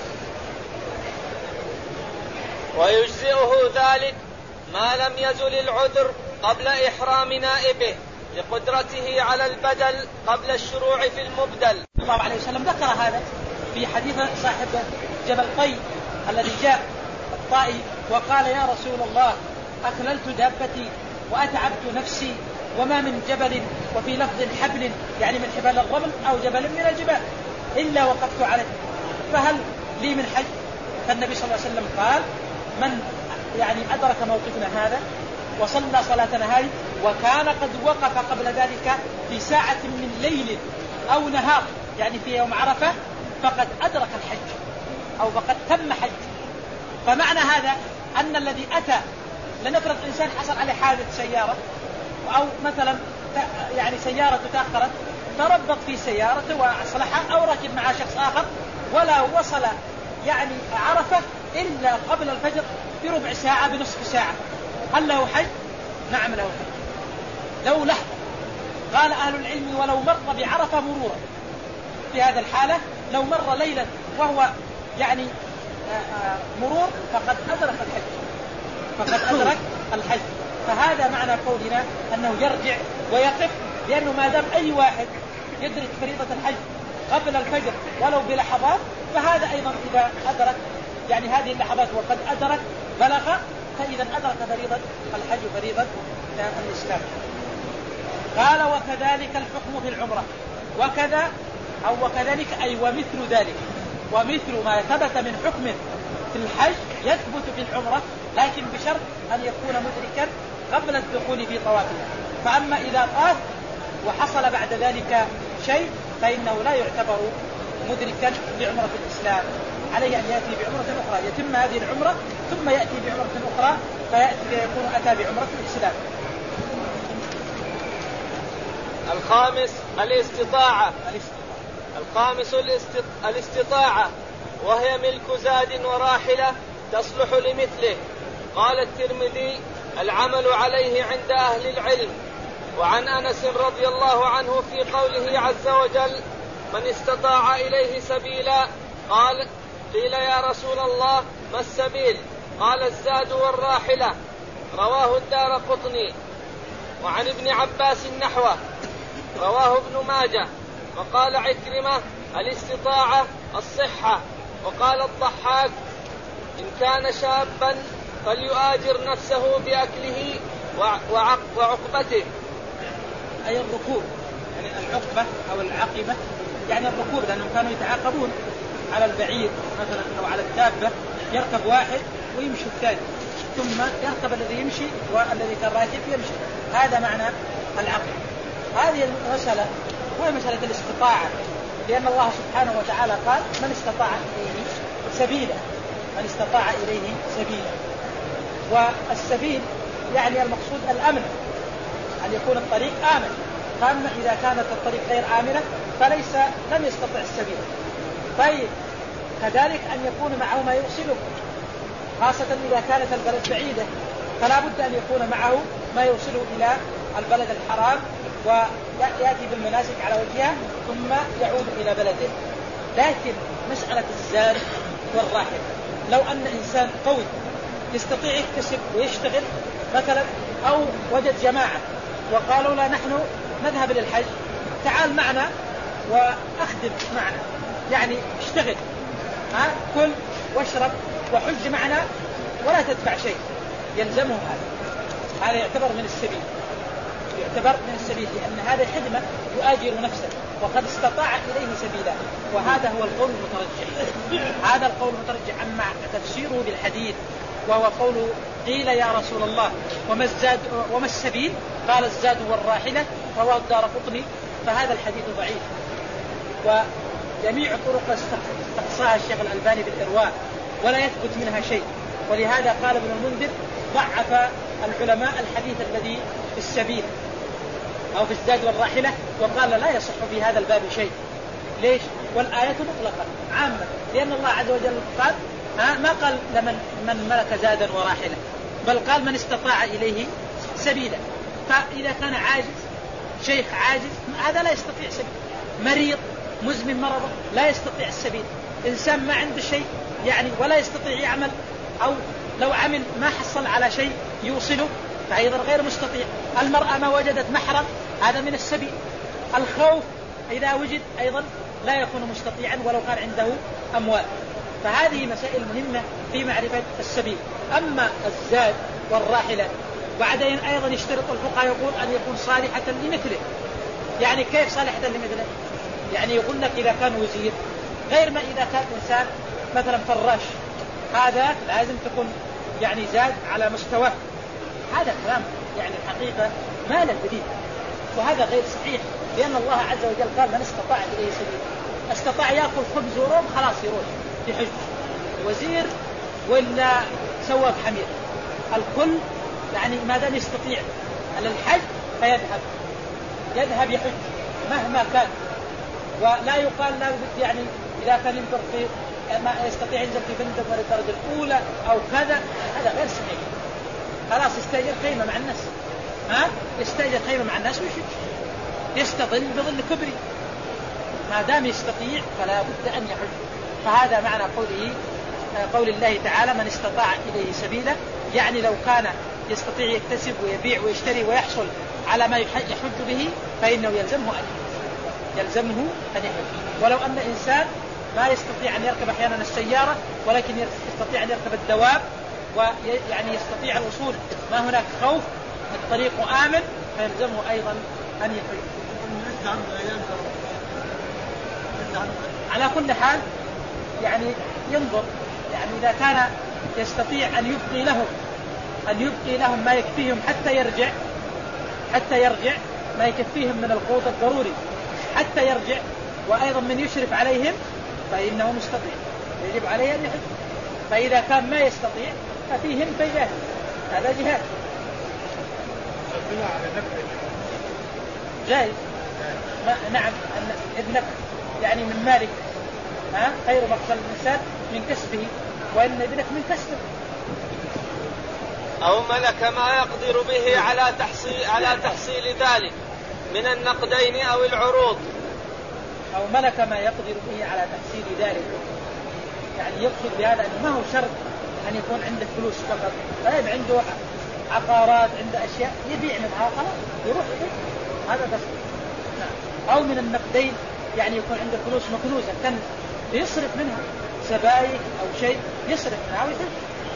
ويجزئه ذلك ما لم يزل العذر قبل إحرام نائبه لقدرته على البدل قبل الشروع في المبدل. الله عليه وسلم ذكر هذا في حديث صاحب جبل طي الذي جاء الطائي وقال يا رسول الله أخللت دابتي وأتعبت نفسي وما من جبل، وفي لفظ حبل يعني من حبال الرمل أو جبل من الجبال إلا وقفت عليه، فهل لي من حج؟ فالنبي صلى الله عليه وسلم قال من يعني أدرك موقفنا هذا وصلى صلاتنا هذه وكان قد وقف قبل ذلك في ساعة من ليل أو نهار يعني في يوم عرفة فقد أدرك الحج أو فقد تم حج. فمعنى هذا أن الذي أتى، لنفرض إنسان حصل عليه حادث سيارة أو مثلا يعني سيارة تأخرت فربط في سيارته وأصلحها أو ركب مع شخص آخر ولا وصل يعني عرفة إلا قبل الفجر بربع ساعة بنصف ساعة، هل له حج؟ نعم له حج لو لحظة. قال أهل العلم ولو مر بعرفة مرورا، في هذا الحالة لو مر ليلا وهو يعني مرور فقد أدرك الحج. فهذا معنى قولنا أنه يرجع ويقف، لأنه ما دام أي واحد يدرك فريضة الحج قبل الفجر ولو بلحظات، فهذا أيضا إذا أدرك يعني هذه اللحظات وقد أدرك بلغ، فإذا أدرك فريضة الحج فريضة الإسلام. قال وكذلك الحكم في العمرة، وكذا أو وكذلك أي ومثل ذلك، ومثل ما ثبت من حكم في الحج يثبت في العمرة، لكن بشرط أن يكون مدركا قبل الدخول في طوافه. فأما إذا طاف وحصل بعد ذلك شيء فإنه لا يعتبر مدركا لعمرة الإسلام، عليه أن يأتي بعمرة أخرى، يتم هذه العمرة ثم يأتي بعمرة أخرى فيكون أتى بعمرة الإسلام. الخامس الاستطاعة. الاستطاعة وهي ملك زاد وراحلة تصلح لمثله. قال الترمذي العمل عليه عند أهل العلم. وعن أنس رضي الله عنه في قوله عز وجل من استطاع إليه سبيلا قيل يا رسول الله ما السبيل؟ قال الزاد والراحلة. رواه الدارقطني. وعن ابن عباس نحوه. رواه ابن ماجه. وقال عكرمة الاستطاعة الصحة. وقال الضحاك إن كان شابا فليؤاجر نفسه بأكله وعقبته، أي الركوب، يعني العقبة أو العقبة يعني الركوب، لأنهم كانوا يتعاقبون على البعير مثلا أو على الدابة، يركب واحد ويمشي الثاني، ثم يركب الذي يمشي والذي كان راكب يمشي. هذا معنى العقبة. هذه المسألة هو مسألة الاستطاعة، لأن الله سبحانه وتعالى قال من استطاع إليه سبيلا، من استطاع إليه سبيلا. والسبيل يعني المقصود الأمن، أن يكون الطريق آمن. فأما إذا كانت الطريق غير آمنة فليس لم يستطع السبيل. طيب كذلك أن يكون معه ما يوصله، خاصة إذا كانت البلد بعيدة فلا بد أن يكون معه ما يوصله إلى البلد الحرام ويأتي بالمناسك على وجهها ثم يعود إلى بلده. لكن مسألة الزاد والراحل، لو أن إنسان قوي يستطيع يكتسب ويشتغل مثلا، أو وجد جماعة وقالوا لا نحن نذهب للحج، تعال معنا وأخدم معنا، يعني اشتغل، كل واشرب وحج معنا ولا تدفع شيء، يلزمه هذا يعتبر من السبيل، لأن هذا خدمة يؤاجر نفسه وقد استطاع إليه سبيلا. وهذا هو القول المترجح، هذا القول المترجح أما تفسيره بالحديث، وهو قول قيل يا رسول الله وما السبيل؟ قال الزاد والراحلة. رواه الدارقطني. فهذا الحديث ضعيف، وجميع طرق استقصاها الشيخ الألباني بالإرواء ولا يثبت منها شيء. ولهذا قال ابن المنذر ضعف العلماء الحديث الذي في السبيل أو في الزاد والراحلة، وقال لا يصح في هذا الباب شيء. ليش؟ والآية مطلقة عامة، لأن الله عز وجل قال ما قال من ملك زادا وراحلة، بل قال من استطاع إليه سبيلا. فإذا كان عاجز، شيخ عاجز، هذا لا يستطيع سبيل. مريض مزمن مرضه لا يستطيع السبيل. إنسان ما عنده شيء يعني ولا يستطيع يعمل، أو لو عمل ما حصل على شيء يوصله فأيضا غير مستطيع. المرأة ما وجدت محرم، هذا من السبيل. الخوف إذا وجد أيضا لا يكون مستطيعا ولو كان عنده أموال. فهذه مسائل مهمة في معرفة السبيل. أما الزاد والراحلة بعدين أيضا يشترط الفقهاء يقول أن يكون صالحة لمثله. يعني كيف صالحة لمثله؟ يعني يقول لك إذا كان وزير، غير ما إذا كان إنسان مثلا فراش، هذا لازم تكون يعني زاد على مستواه. هذا كلام يعني الحقيقة ما له دليل، وهذا غير صحيح، لأن الله عز وجل قال من استطاع إليه سبيل. استطاع يأكل خبز وروم خلاص يروح يحج، وزير ولا سواق حمير، الكل يعني ما دام يستطيع على الحج فيذهب يحج مهما كان. ولا يقال لا بد يعني إذا كان ينظر في ما يستطيع ينزل في فندق ولا الدرجة الأولى أو كذا، هذا غير صحيح. خلاص يستأجر خيمة مع الناس، يستأجر خيمة مع الناس ويشوف يستظل بظل كبري، ما دام يستطيع فلا بد أن يحج. فهذا معنى قول الله تعالى من استطاع إليه سبيلا، يعني لو كان يستطيع يكتسب ويبيع ويشتري ويحصل على ما يحج به فإنه يلزمه أن يحج. ولو أن إنسان ما يستطيع أن يركب أحيانا السيارة ولكن يستطيع أن يركب الدواب، ويعني يستطيع الوصول ما هناك خوف الطريق آمن، فيلزمه أيضا أن يحج. على كل حال يعني ينظر، يعني إذا كان يستطيع أن يبقي لهم ما يكفيهم حتى يرجع ما يكفيهم من القوت الضروري حتى يرجع، وأيضا من يشرف عليهم فإنه مستطيع، يجب عليه أن يحج. فإذا كان ما يستطيع ففيهم فيجاهد، هذا جهاد جائز. نعم، ابنك يعني من مالك، خير مقتل الإنسان من كسبه، وإن ابنك من كسبه. أو ملك ما يقدر به على تحصيل ذلك من النقدين أو العروض. أو ملك ما يقدر به على تحصيل ذلك، يعني يقصد بهذا أنه ما هو شرط أن يكون عنده فلوس فقط، طيب عنده عقارات، عنده أشياء يبيع منها خلاص يروح هذا قصد. أو من النقدين، يعني يكون عنده فلوس مكنوزة كنز يصرف منها سبائك أو شيء يصرف منها ويحج،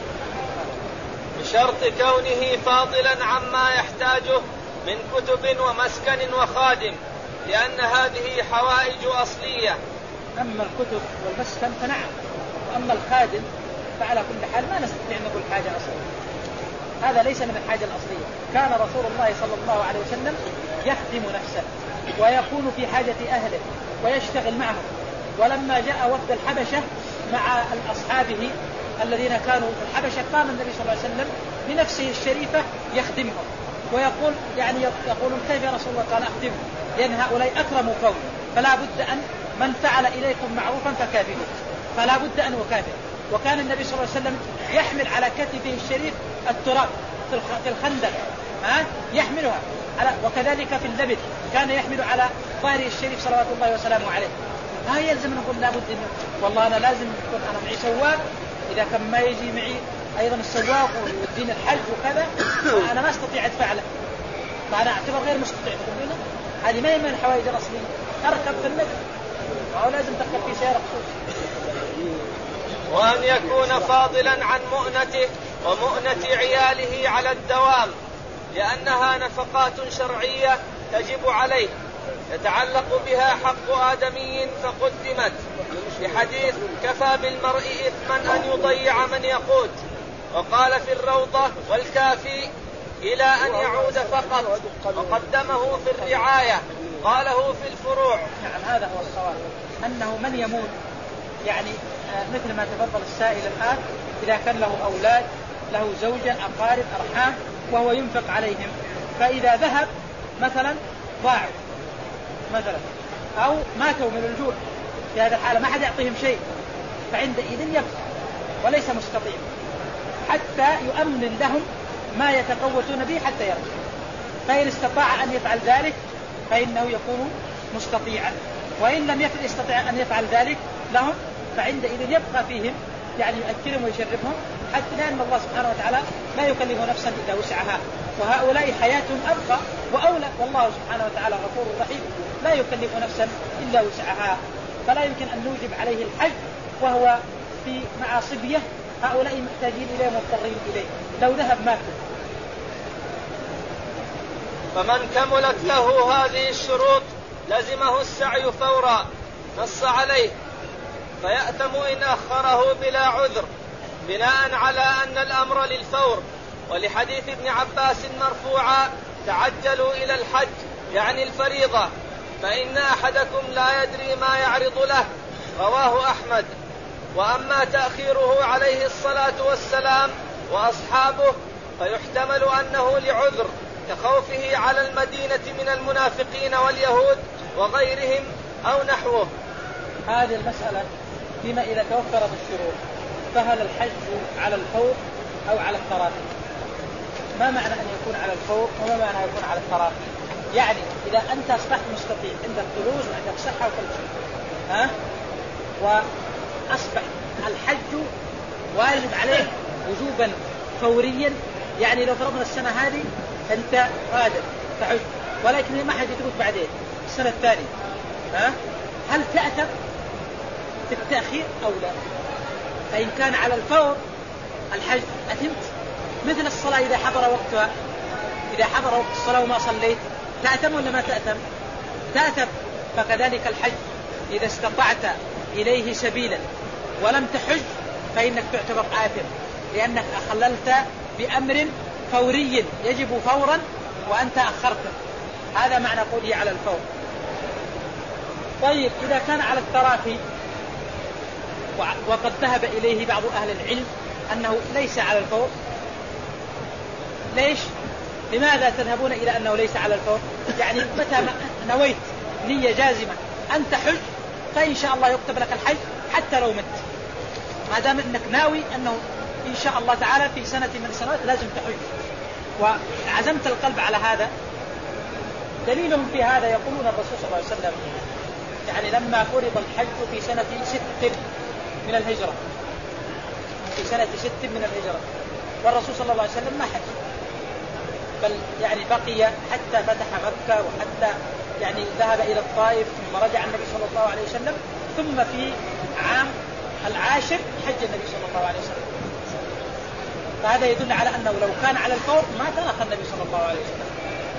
بشرط كونه فاضلا عما يحتاجه من كتب ومسكن وخادم، لأن هذه حوائج أصلية. أما الكتب والمسكن فنعم، وأما الخادم فعلى كل حال ما نستطيع أن نقول حاجة أصلية، هذا ليس من الحاجة الأصلية. كان رسول الله صلى الله عليه وسلم يخدم نفسه ويكون في حاجة أهله ويشتغل معهم، ولما جاء وفد الحبشة مع أصحابه الذين كانوا في الحبشة قام النبي صلى الله عليه وسلم بنفسه الشريفة يخدمهم، ويقول يقولون كيف يا رسول الله؟ قال أخدمهم، لأن هؤلاء أكرموا قوم، فلا بد أن من فعل إليكم معروفا فكافئوه، فلا بد أن أكافئ. وكان النبي صلى الله عليه وسلم يحمل على كتفه الشريف التراب في الخندق، يحملها وكذلك في اللبن كان يحمل على ظهره الشريف صلوات الله وسلامه عليه. يلزم نقول لا بد والله أنا لازم يكون أنا معي سواق، إذا كان ما يجي معي أيضا السواق والدين الحج وكذا أنا ما أستطيع أدفع له، فأنا أعتبر غير مستطيع. هذه ما هي من الحوائج الأصلية. أركب في النجم أو لازم تركب في سيارة خصوص. وأن يكون فاضلا عن مؤنته ومؤنة عياله على الدوام، لأنها نفقات شرعية تجب عليه يتعلق بها حق آدمي فقدمت، بحديث كفى بالمرء إثما أن يضيع من يقوت. وقال في الروضة والكافي إلى أن يعود فقط، وقدمه في الرعاية قاله في الفروع. نعم، هذا هو الصواب، أنه من يموت يعني مثل ما تفضل السائل الآن، إذا كان له أولاد، له زوجة، أقارب، أرحام، وهو ينفق عليهم، فإذا ذهب مثلا ضاعوا مثلا أو ماتوا من الجوع، في هذا الحالة ما حد يعطيهم شيء، فعندئذ يبقى وليس مستطيع حتى يؤمن لهم ما يتقوتون به حتى يرجع. فإن استطاع أن يفعل ذلك فإنه يكون مستطيعا، وإن لم يستطع أن يفعل ذلك لهم فعندئذ يبقى فيهم، يعني يؤكلهم ويشربهم، حتى لأن الله سبحانه وتعالى لا يكلف نفسا إلا وسعها، وهؤلاء حياتهم أبقى وأولى، والله سبحانه وتعالى غفور رحيم لا يكلف نفسا إلا وسعها. فلا يمكن أن نوجب عليه الحج وهو مع صبية، هؤلاء محتاجين إليه مضطرين إليه، لو ذهب ماتوا. فمن كملت له هذه الشروط لزمه السعي فورا نص عليه، فيأتم إن أخره بلا عذر، بناء على أن الأمر للفور، ولحديث ابن عباس مرفوعا تعجلوا إلى الحج يعني الفريضة، فإن أحدكم لا يدري ما يعرض له، رواه أحمد. وأما تأخيره عليه الصلاة والسلام وأصحابه فيحتمل أنه لعذر كخوفه على المدينة من المنافقين واليهود وغيرهم أو نحوه. هذه المسألة فيما إذا توفرت الشروط، فهل الحج على الفور أو على التراخي؟ ما معنى أن يكون على الفور وما معنى أن يكون على التراخي؟ يعني إذا أنت أصبحت مستطيع، عندك فلوس وعندك صحة وكل شيء، وأصبح الحج واجب عليك وجوبا فوريا، يعني لو فرضنا السنة هذه أنت قادر تحج، ولكن ما حد يترك بعدين السنة الثانية، هل تأثم في التأخير أو لا؟ فإن كان على الفور الحج أثمت، مثل الصلاة إذا حضر وقتها، إذا حضر وقت الصلاة وما صليت تأثم ولا ما تأثم؟ تأثم. فكذلك الحج إذا استطعت إليه سبيلا ولم تحج فإنك تعتبر آثم، لأنك أخللت بأمر فوري يجب فورا وأنت أخرته. هذا معنى قوله على الفور. طيب إذا كان على التراخي، وقد ذهب إليه بعض أهل العلم أنه ليس على الفور، ليش؟ لماذا تذهبون إلى أنه ليس على الفور؟ يعني متى نويت نية جازمة أن تحج فإن شاء الله يكتب لك الحج حتى لو مت، ما دام أنك ناوي أنه إن شاء الله تعالى في سنة من السنوات لازم تحج وعزمت القلب على هذا. دليلهم في هذا يقولون الرسول صلى الله عليه وسلم يعني لما فرض الحج في سنة 6 من الهجرة، في سنة 6 من الهجرة، والرسول صلى الله عليه وسلم ما حج، بل يعني بقي حتى فتح مكة وحتى يعني ذهب إلى الطائف، ثم رجع النبي صلى الله عليه وسلم، ثم في عام 10 حج النبي صلى الله عليه وسلم. فهذا يدل على أنه لو كان على الفور ما ترك النبي صلى الله عليه وسلم.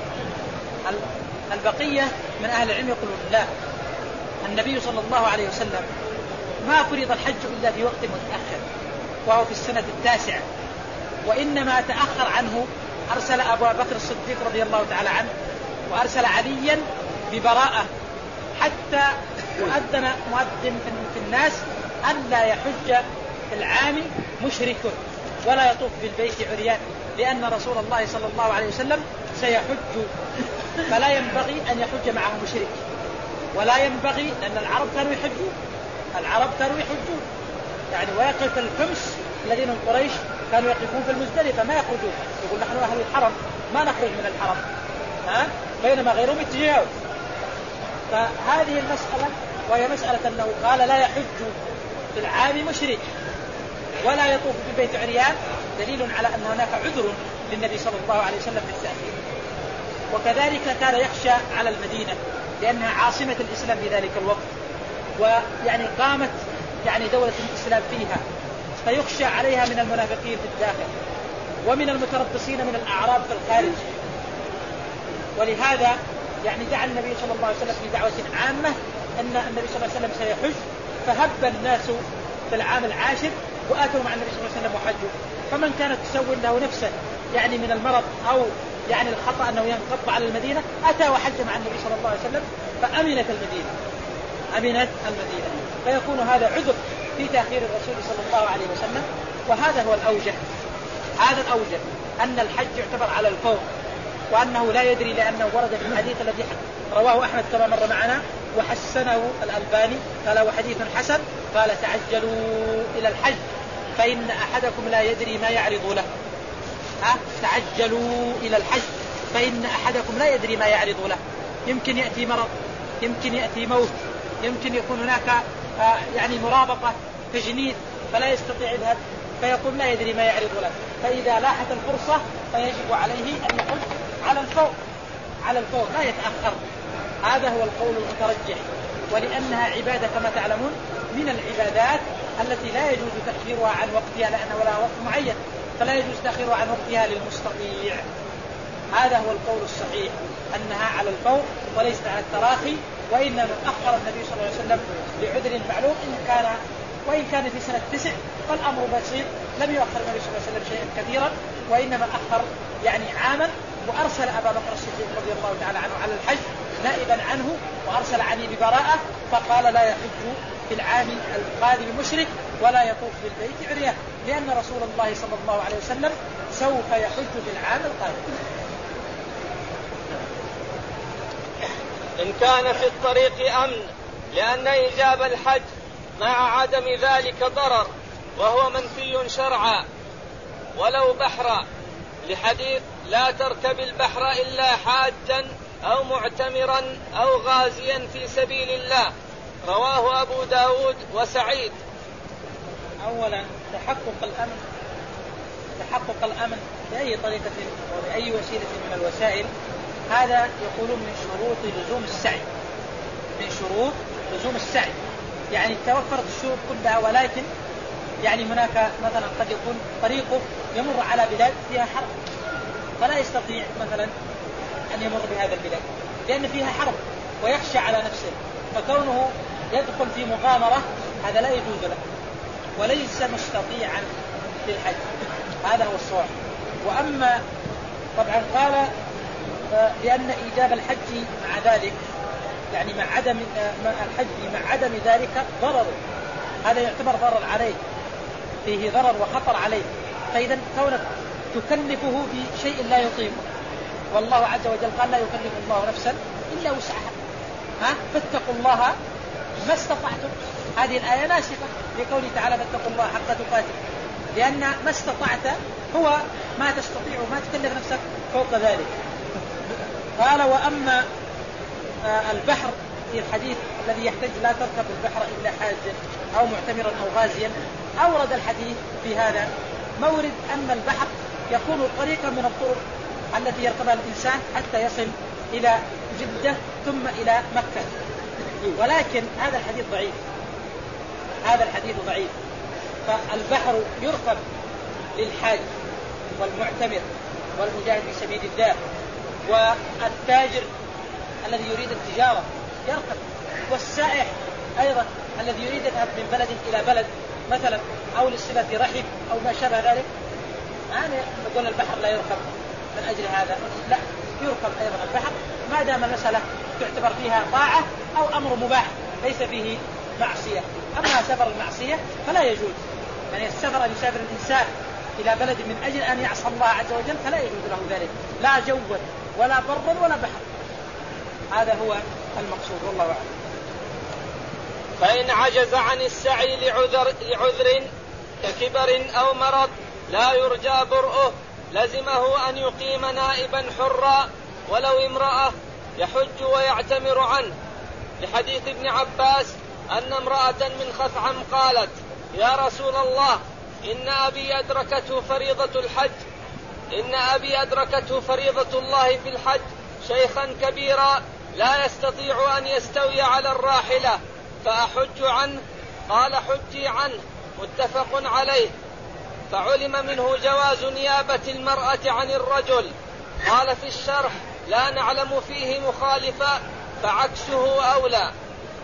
البقية من أهل العلم يقولون لا، النبي صلى الله عليه وسلم ما فرض الحج إلا في وقت متأخر وهو في السنة 9، وإنما تأخر عنه، أرسل أبو بكر الصديق رضي الله تعالى عنه وأرسل عليا ببراءة حتى يؤذن مؤذن في الناس أن لا يحج في العام مشرك ولا يطوف بالبيت عريان، لأن رسول الله صلى الله عليه وسلم سيحج، فلا ينبغي أن يحج معه مشرك، ولا ينبغي، لأن العرب كانوا يحجون يعني، ويقف الحمص الذين من قريش كانوا يقفون في المزدلفة ما يخرجون، يقول نحن أهل الحرم ما نخرج من الحرم، بينما غيرهم يتجاوز. فهذه المسألة وهي مسألة أنه قال لا يحج في العام مشرك ولا يطوف بالبيت عريان، دليل على أن هناك عذر للنبي صلى الله عليه وسلم بالتأخير. وكذلك كان يخشى على المدينة لأنها عاصمة الإسلام في ذلك الوقت، ويعني قامت يعني دولة الإسلام فيها، فيخشى عليها من المنافقين في الداخل ومن المتربصين من الأعراب في الخارج. ولهذا يعني دعا النبي صلى الله عليه وسلم في دعوة عامة أن النبي صلى الله عليه وسلم سيحج، فهب الناس في العام 10 وآتوا مع النبي صلى الله عليه وسلم وحجوا. فمن كانت تسول له نفسه يعني من المرض أو يعني الخطأ أنه ينقض على المدينة أتى وحج مع النبي صلى الله عليه وسلم فأمنت المدينة، فيكون هذا عذر في تأخير الرسول صلى الله عليه وسلم. وهذا هو الأوجه، هذا الأوجه أن الحج يعتبر على الفور، وأنه لا يدري، لأنه ورد في الحديث الذي رواه أحمد كما مر معنا وحسنه الألباني، قال وحديث حسن، قال تعجلوا إلى الحج فإن أحدكم لا يدري ما يعرض له. تعجلوا إلى الحج فإن أحدكم لا يدري ما يعرض له، يمكن يأتي مرض، يمكن يأتي موت، يمكن يكون هناك يعني مرابطة تجنيد فلا يستطيع يذهب، فيقول لا يدري ما يعرض له. فإذا لاحت الفرصة فيجب عليه أن يحج على الفور لا يتأخر. هذا هو القول المترجح، ولأنها عبادة كما تعلمون من العبادات التي لا يجوز تأخيرها عن وقتها لأنه لها وقت معين، فلا يجوز تأخيرها عن وقتها للمستطيع. هذا هو القول الصحيح أنها على الفور وليست على التراخي، وإنما أخر النبي صلى الله عليه وسلم لعذر معلوم وإن كان في سنة 9 فالأمر بسيط، لم يؤخر النبي صلى الله عليه وسلم شيئا كثيرا، وإنما أخر يعني عاما، وأرسل أبا بكر الصديق رضي الله تعالى عنه على الحج نائبا عنه، وأرسل علي ببراءة فقال لا يحج في العام القادم مشرك ولا يطوف بالبيت عريان، لأن رسول الله صلى الله عليه وسلم سوف يحج في العام القادم. إن كان في الطريق أمن، لأن إيجاب الحج مع عدم ذلك ضرر وهو منفي شرعا ولو بحرا، لحديث لا تركب البحر إلا حاجا أو معتمرا أو غازيا في سبيل الله، رواه أبو داود وسعيد. أولا تحقق الأمن بأي طريقة وبأي وسيلة من الوسائل، هذا يقولون من شروط لزوم السعي، من شروط لزوم السعي، يعني توفرت الشروط كلها، ولكن يعني هناك مثلا قد يكون طريقه يمر على بلاد فيها حرب فلا يستطيع مثلا أن يمر بهذا البلاد لأن فيها حرب ويخشى على نفسه، فكونه يدخل في مغامرة هذا لا يجوز له وليس مستطيعا للحج، هذا هو الصواب. وأما طبعا قال لأن إيجاب الحج مع ذلك يعني مع عدم الحج مع عدم ذلك ضرر، هذا يعتبر ضرر عليه، فيه ضرر وخطر عليه، فإذا كونك تكلفه بشيء لا يطيقه، والله عز وجل قال لا يكلف الله نفسا إلا وسعها، فاتقوا الله ما استطعتم، هذه الآية ناسخة لقوله تعالى فاتقوا الله حق تقاته، لأن ما استطعت هو ما تستطيع وما تكلف نفسك فوق ذلك. قال وأما البحر في الحديث الذي يحتاج لا تركب البحر إلا حاجا أو معتمرا أو غازيا، أورد الحديث في هذا مورد أن البحر يكون طريقا من الطرق التي يركبها الإنسان حتى يصل إلى جدة ثم إلى مكة، ولكن هذا الحديث ضعيف، هذا الحديث ضعيف. فالبحر يركب للحاج والمعتمر والمجاهد في سبيل الله والتاجر الذي يريد التجارة يركب، والسائح أيضا الذي يريد يذهب من بلد إلى بلد مثلا أو لصلة رحم أو ما شابه ذلك، يعني نقول البحر لا يركب من أجل هذا، لا يركب أيضا البحر ما دام المسألة تعتبر فيها طاعة أو أمر مباح ليس فيه معصية. أما سفر المعصية فلا يجوز، يعني السفر أن يسافر الإنسان إلى بلد من أجل أن يعصى الله عز وجل فلا يجوز له ذلك، لا جوا ولا برا ولا بحر، هذا هو المقصود والله أعلم. فإن عجز عن السعي لعذر ككبر أو مرض لا يرجى برؤه لزمه أن يقيم نائبا حرا ولو امرأة يحج ويعتمر عنه، لحديث ابن عباس أن امرأة من خثعم قالت يا رسول الله إن أبي أدركته فريضة الله في الحج شيخا كبيرا لا يستطيع أن يستوي على الراحلة فأحج عنه؟ قال حجي عنه، متفق عليه. فعلم منه جواز نيابة المرأة عن الرجل. قال في الشرح لا نعلم فيه مخالفا فعكسه أولى.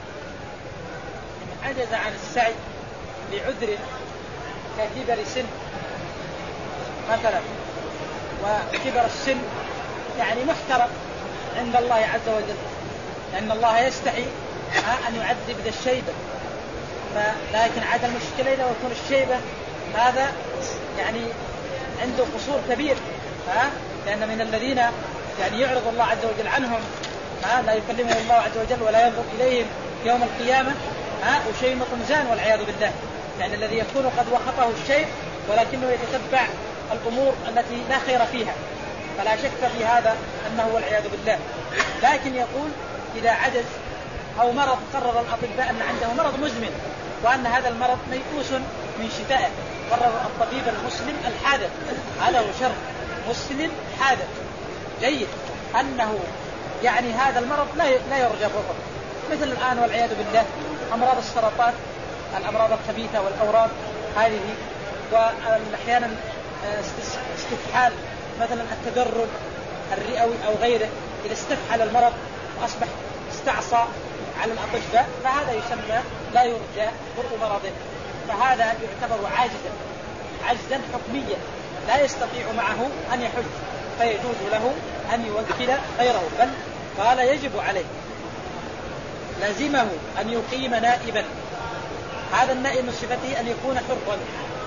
عجز عن السعي لعذر ككبر سن مثلا، وكبر السن يعني محترم عند الله عز وجل، لأن الله يستحي أن يعذب ذا الشيبة، لكن عاد المشكلة إذا يكون الشيبة هذا يعني عنده قصور كبير، لأن من الذين يعني يعرض الله عز وجل عنهم لا يكلمهم الله عز وجل ولا ينظر إليهم يوم القيامة وشيمة مزان والعياذ بالله، يعني الذي يكون قد وخطه الشيء ولكنه يتتبع الأمور التي لا خير فيها، فلا شك في هذا أنه والعياذ بالله. لكن يقول إذا عجز أو مرض قرر الأطباء أن عنده مرض مزمن وأن هذا المرض ميؤوس من شفائه، قرر الطبيب المسلم الحاذق، هذا هو شرط مسلم حاذق جيد أنه يعني هذا المرض لا يرجى برؤه، مثل الآن والعياذ بالله أمراض السرطان، الأمراض الخبيثة والأورام هذه، وأحيانا استفحال مثلا التدرج الرئوي أو غيره، إذا استفحل المرض وأصبح استعصى على الأطباء فهذا يسمى لا يرجى برء مرضه، فهذا يعتبر عجزا حكميا لا يستطيع معه أن يحج، فيجوز له أن يوكل غيره، بل قال يجب عليه لازمه أن يقيم نائبا. هذا النائب من صفته أن يكون حرا.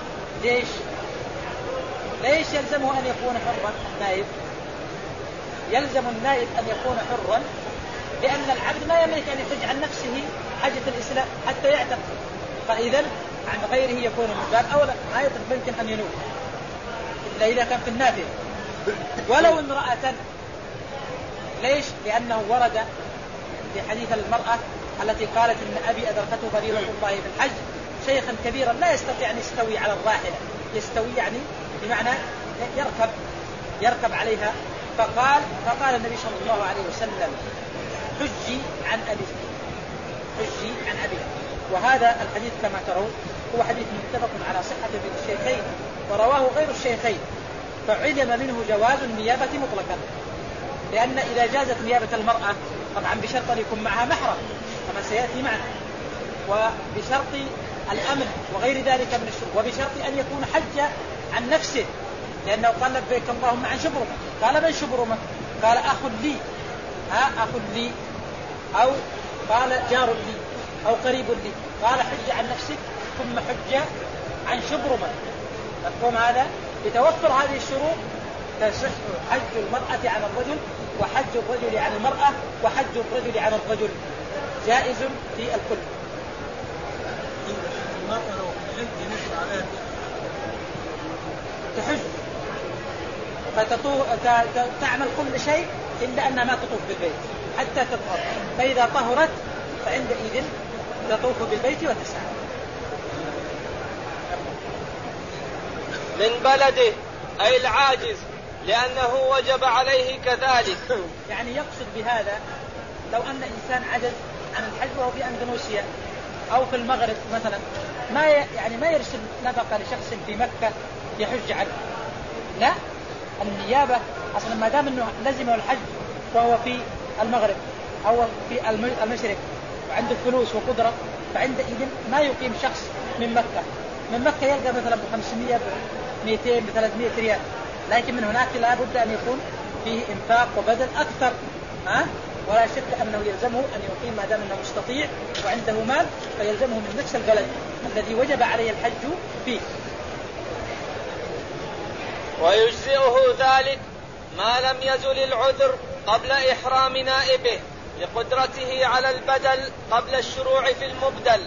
ليش يلزمه أن يكون حرا النائب؟ يلزم النائب أن يكون حرا لأن العبد لا يملك أن يحج عن نفسه حجة الإسلام حتى يعتق، فإذا عن غيره يكون من باب أولى، ما يمكن أن ينوي إلا إذا كان في النافلة. ولو امرأة، ليش؟ لأنه ورد في حديث المرأة التي قالت إن أبي أدركته فريضة الله في الحج شيخا كبيرا لا يستطيع أن يستوي على الراحلة، يستوي يعني بمعنى يركب عليها. فقال النبي صلى الله عليه وسلم حجي عن أبي. وهذا الحديث كما ترون هو حديث متفق على صحته بين الشيخين، ورواه غير الشيخين، فعلم منه جواز النيابة مطلقا. لأن إذا جازت نيابة المرأة طبعا بشرط أن يكون معها محرم كما سيأتي معنا، وبشرط الأمن وغير ذلك من الشروط، وبشرط أن يكون حج عن نفسه، لأنه قال لبيك اللهم عن شبرمة. قال من شبرمة؟ قال أخ لي أو قال جار لي أو قريب لي. قال حج عن نفسك ثم حج عن شبرمة. مفهوم هذا؟ بتوفر هذه الشروط تصح حج المرأة عن الرجل، وحج الرجل عن المرأة، وحج الرجل عن الرجل جائز في الكل. المرأة لو حج نشر عليها تحج فتعمل كل شيء إلا أنها ما تطوف بالبيت حتى تطهر، فإذا طهرت فعندئذ تطوف بالبيت وتسعى. من بلده أي العاجز لأنه وجب عليه كذلك. يعني يقصد بهذا لو أن إنسان عجز عن الحج وهو في أندونيسيا أو في المغرب مثلا، ما يرسل نفقة لشخص في مكة يحج عنه، لا، النيابة أصلا ما دام أنه لزمه الحج وهو في المغرب أو في المشرق وعنده فلوس وقدرة، فعندئذ ما يقيم شخص من مكة يلقى مثلا ب500 ب200 ب300 ريال، لكن من هناك لا بد أن يكون فيه إنفاق وبذل أكثر، ولا شك أنه يلزمه أن يقيم ما دام أنه مستطيع وعنده مال، فيلزمه من نفس البلد الذي وجب عليه الحج فيه. ويجزئه ذلك ما لم يزل العذر قبل إحرام نائبه لقدرته على البدل قبل الشروع في المبدل،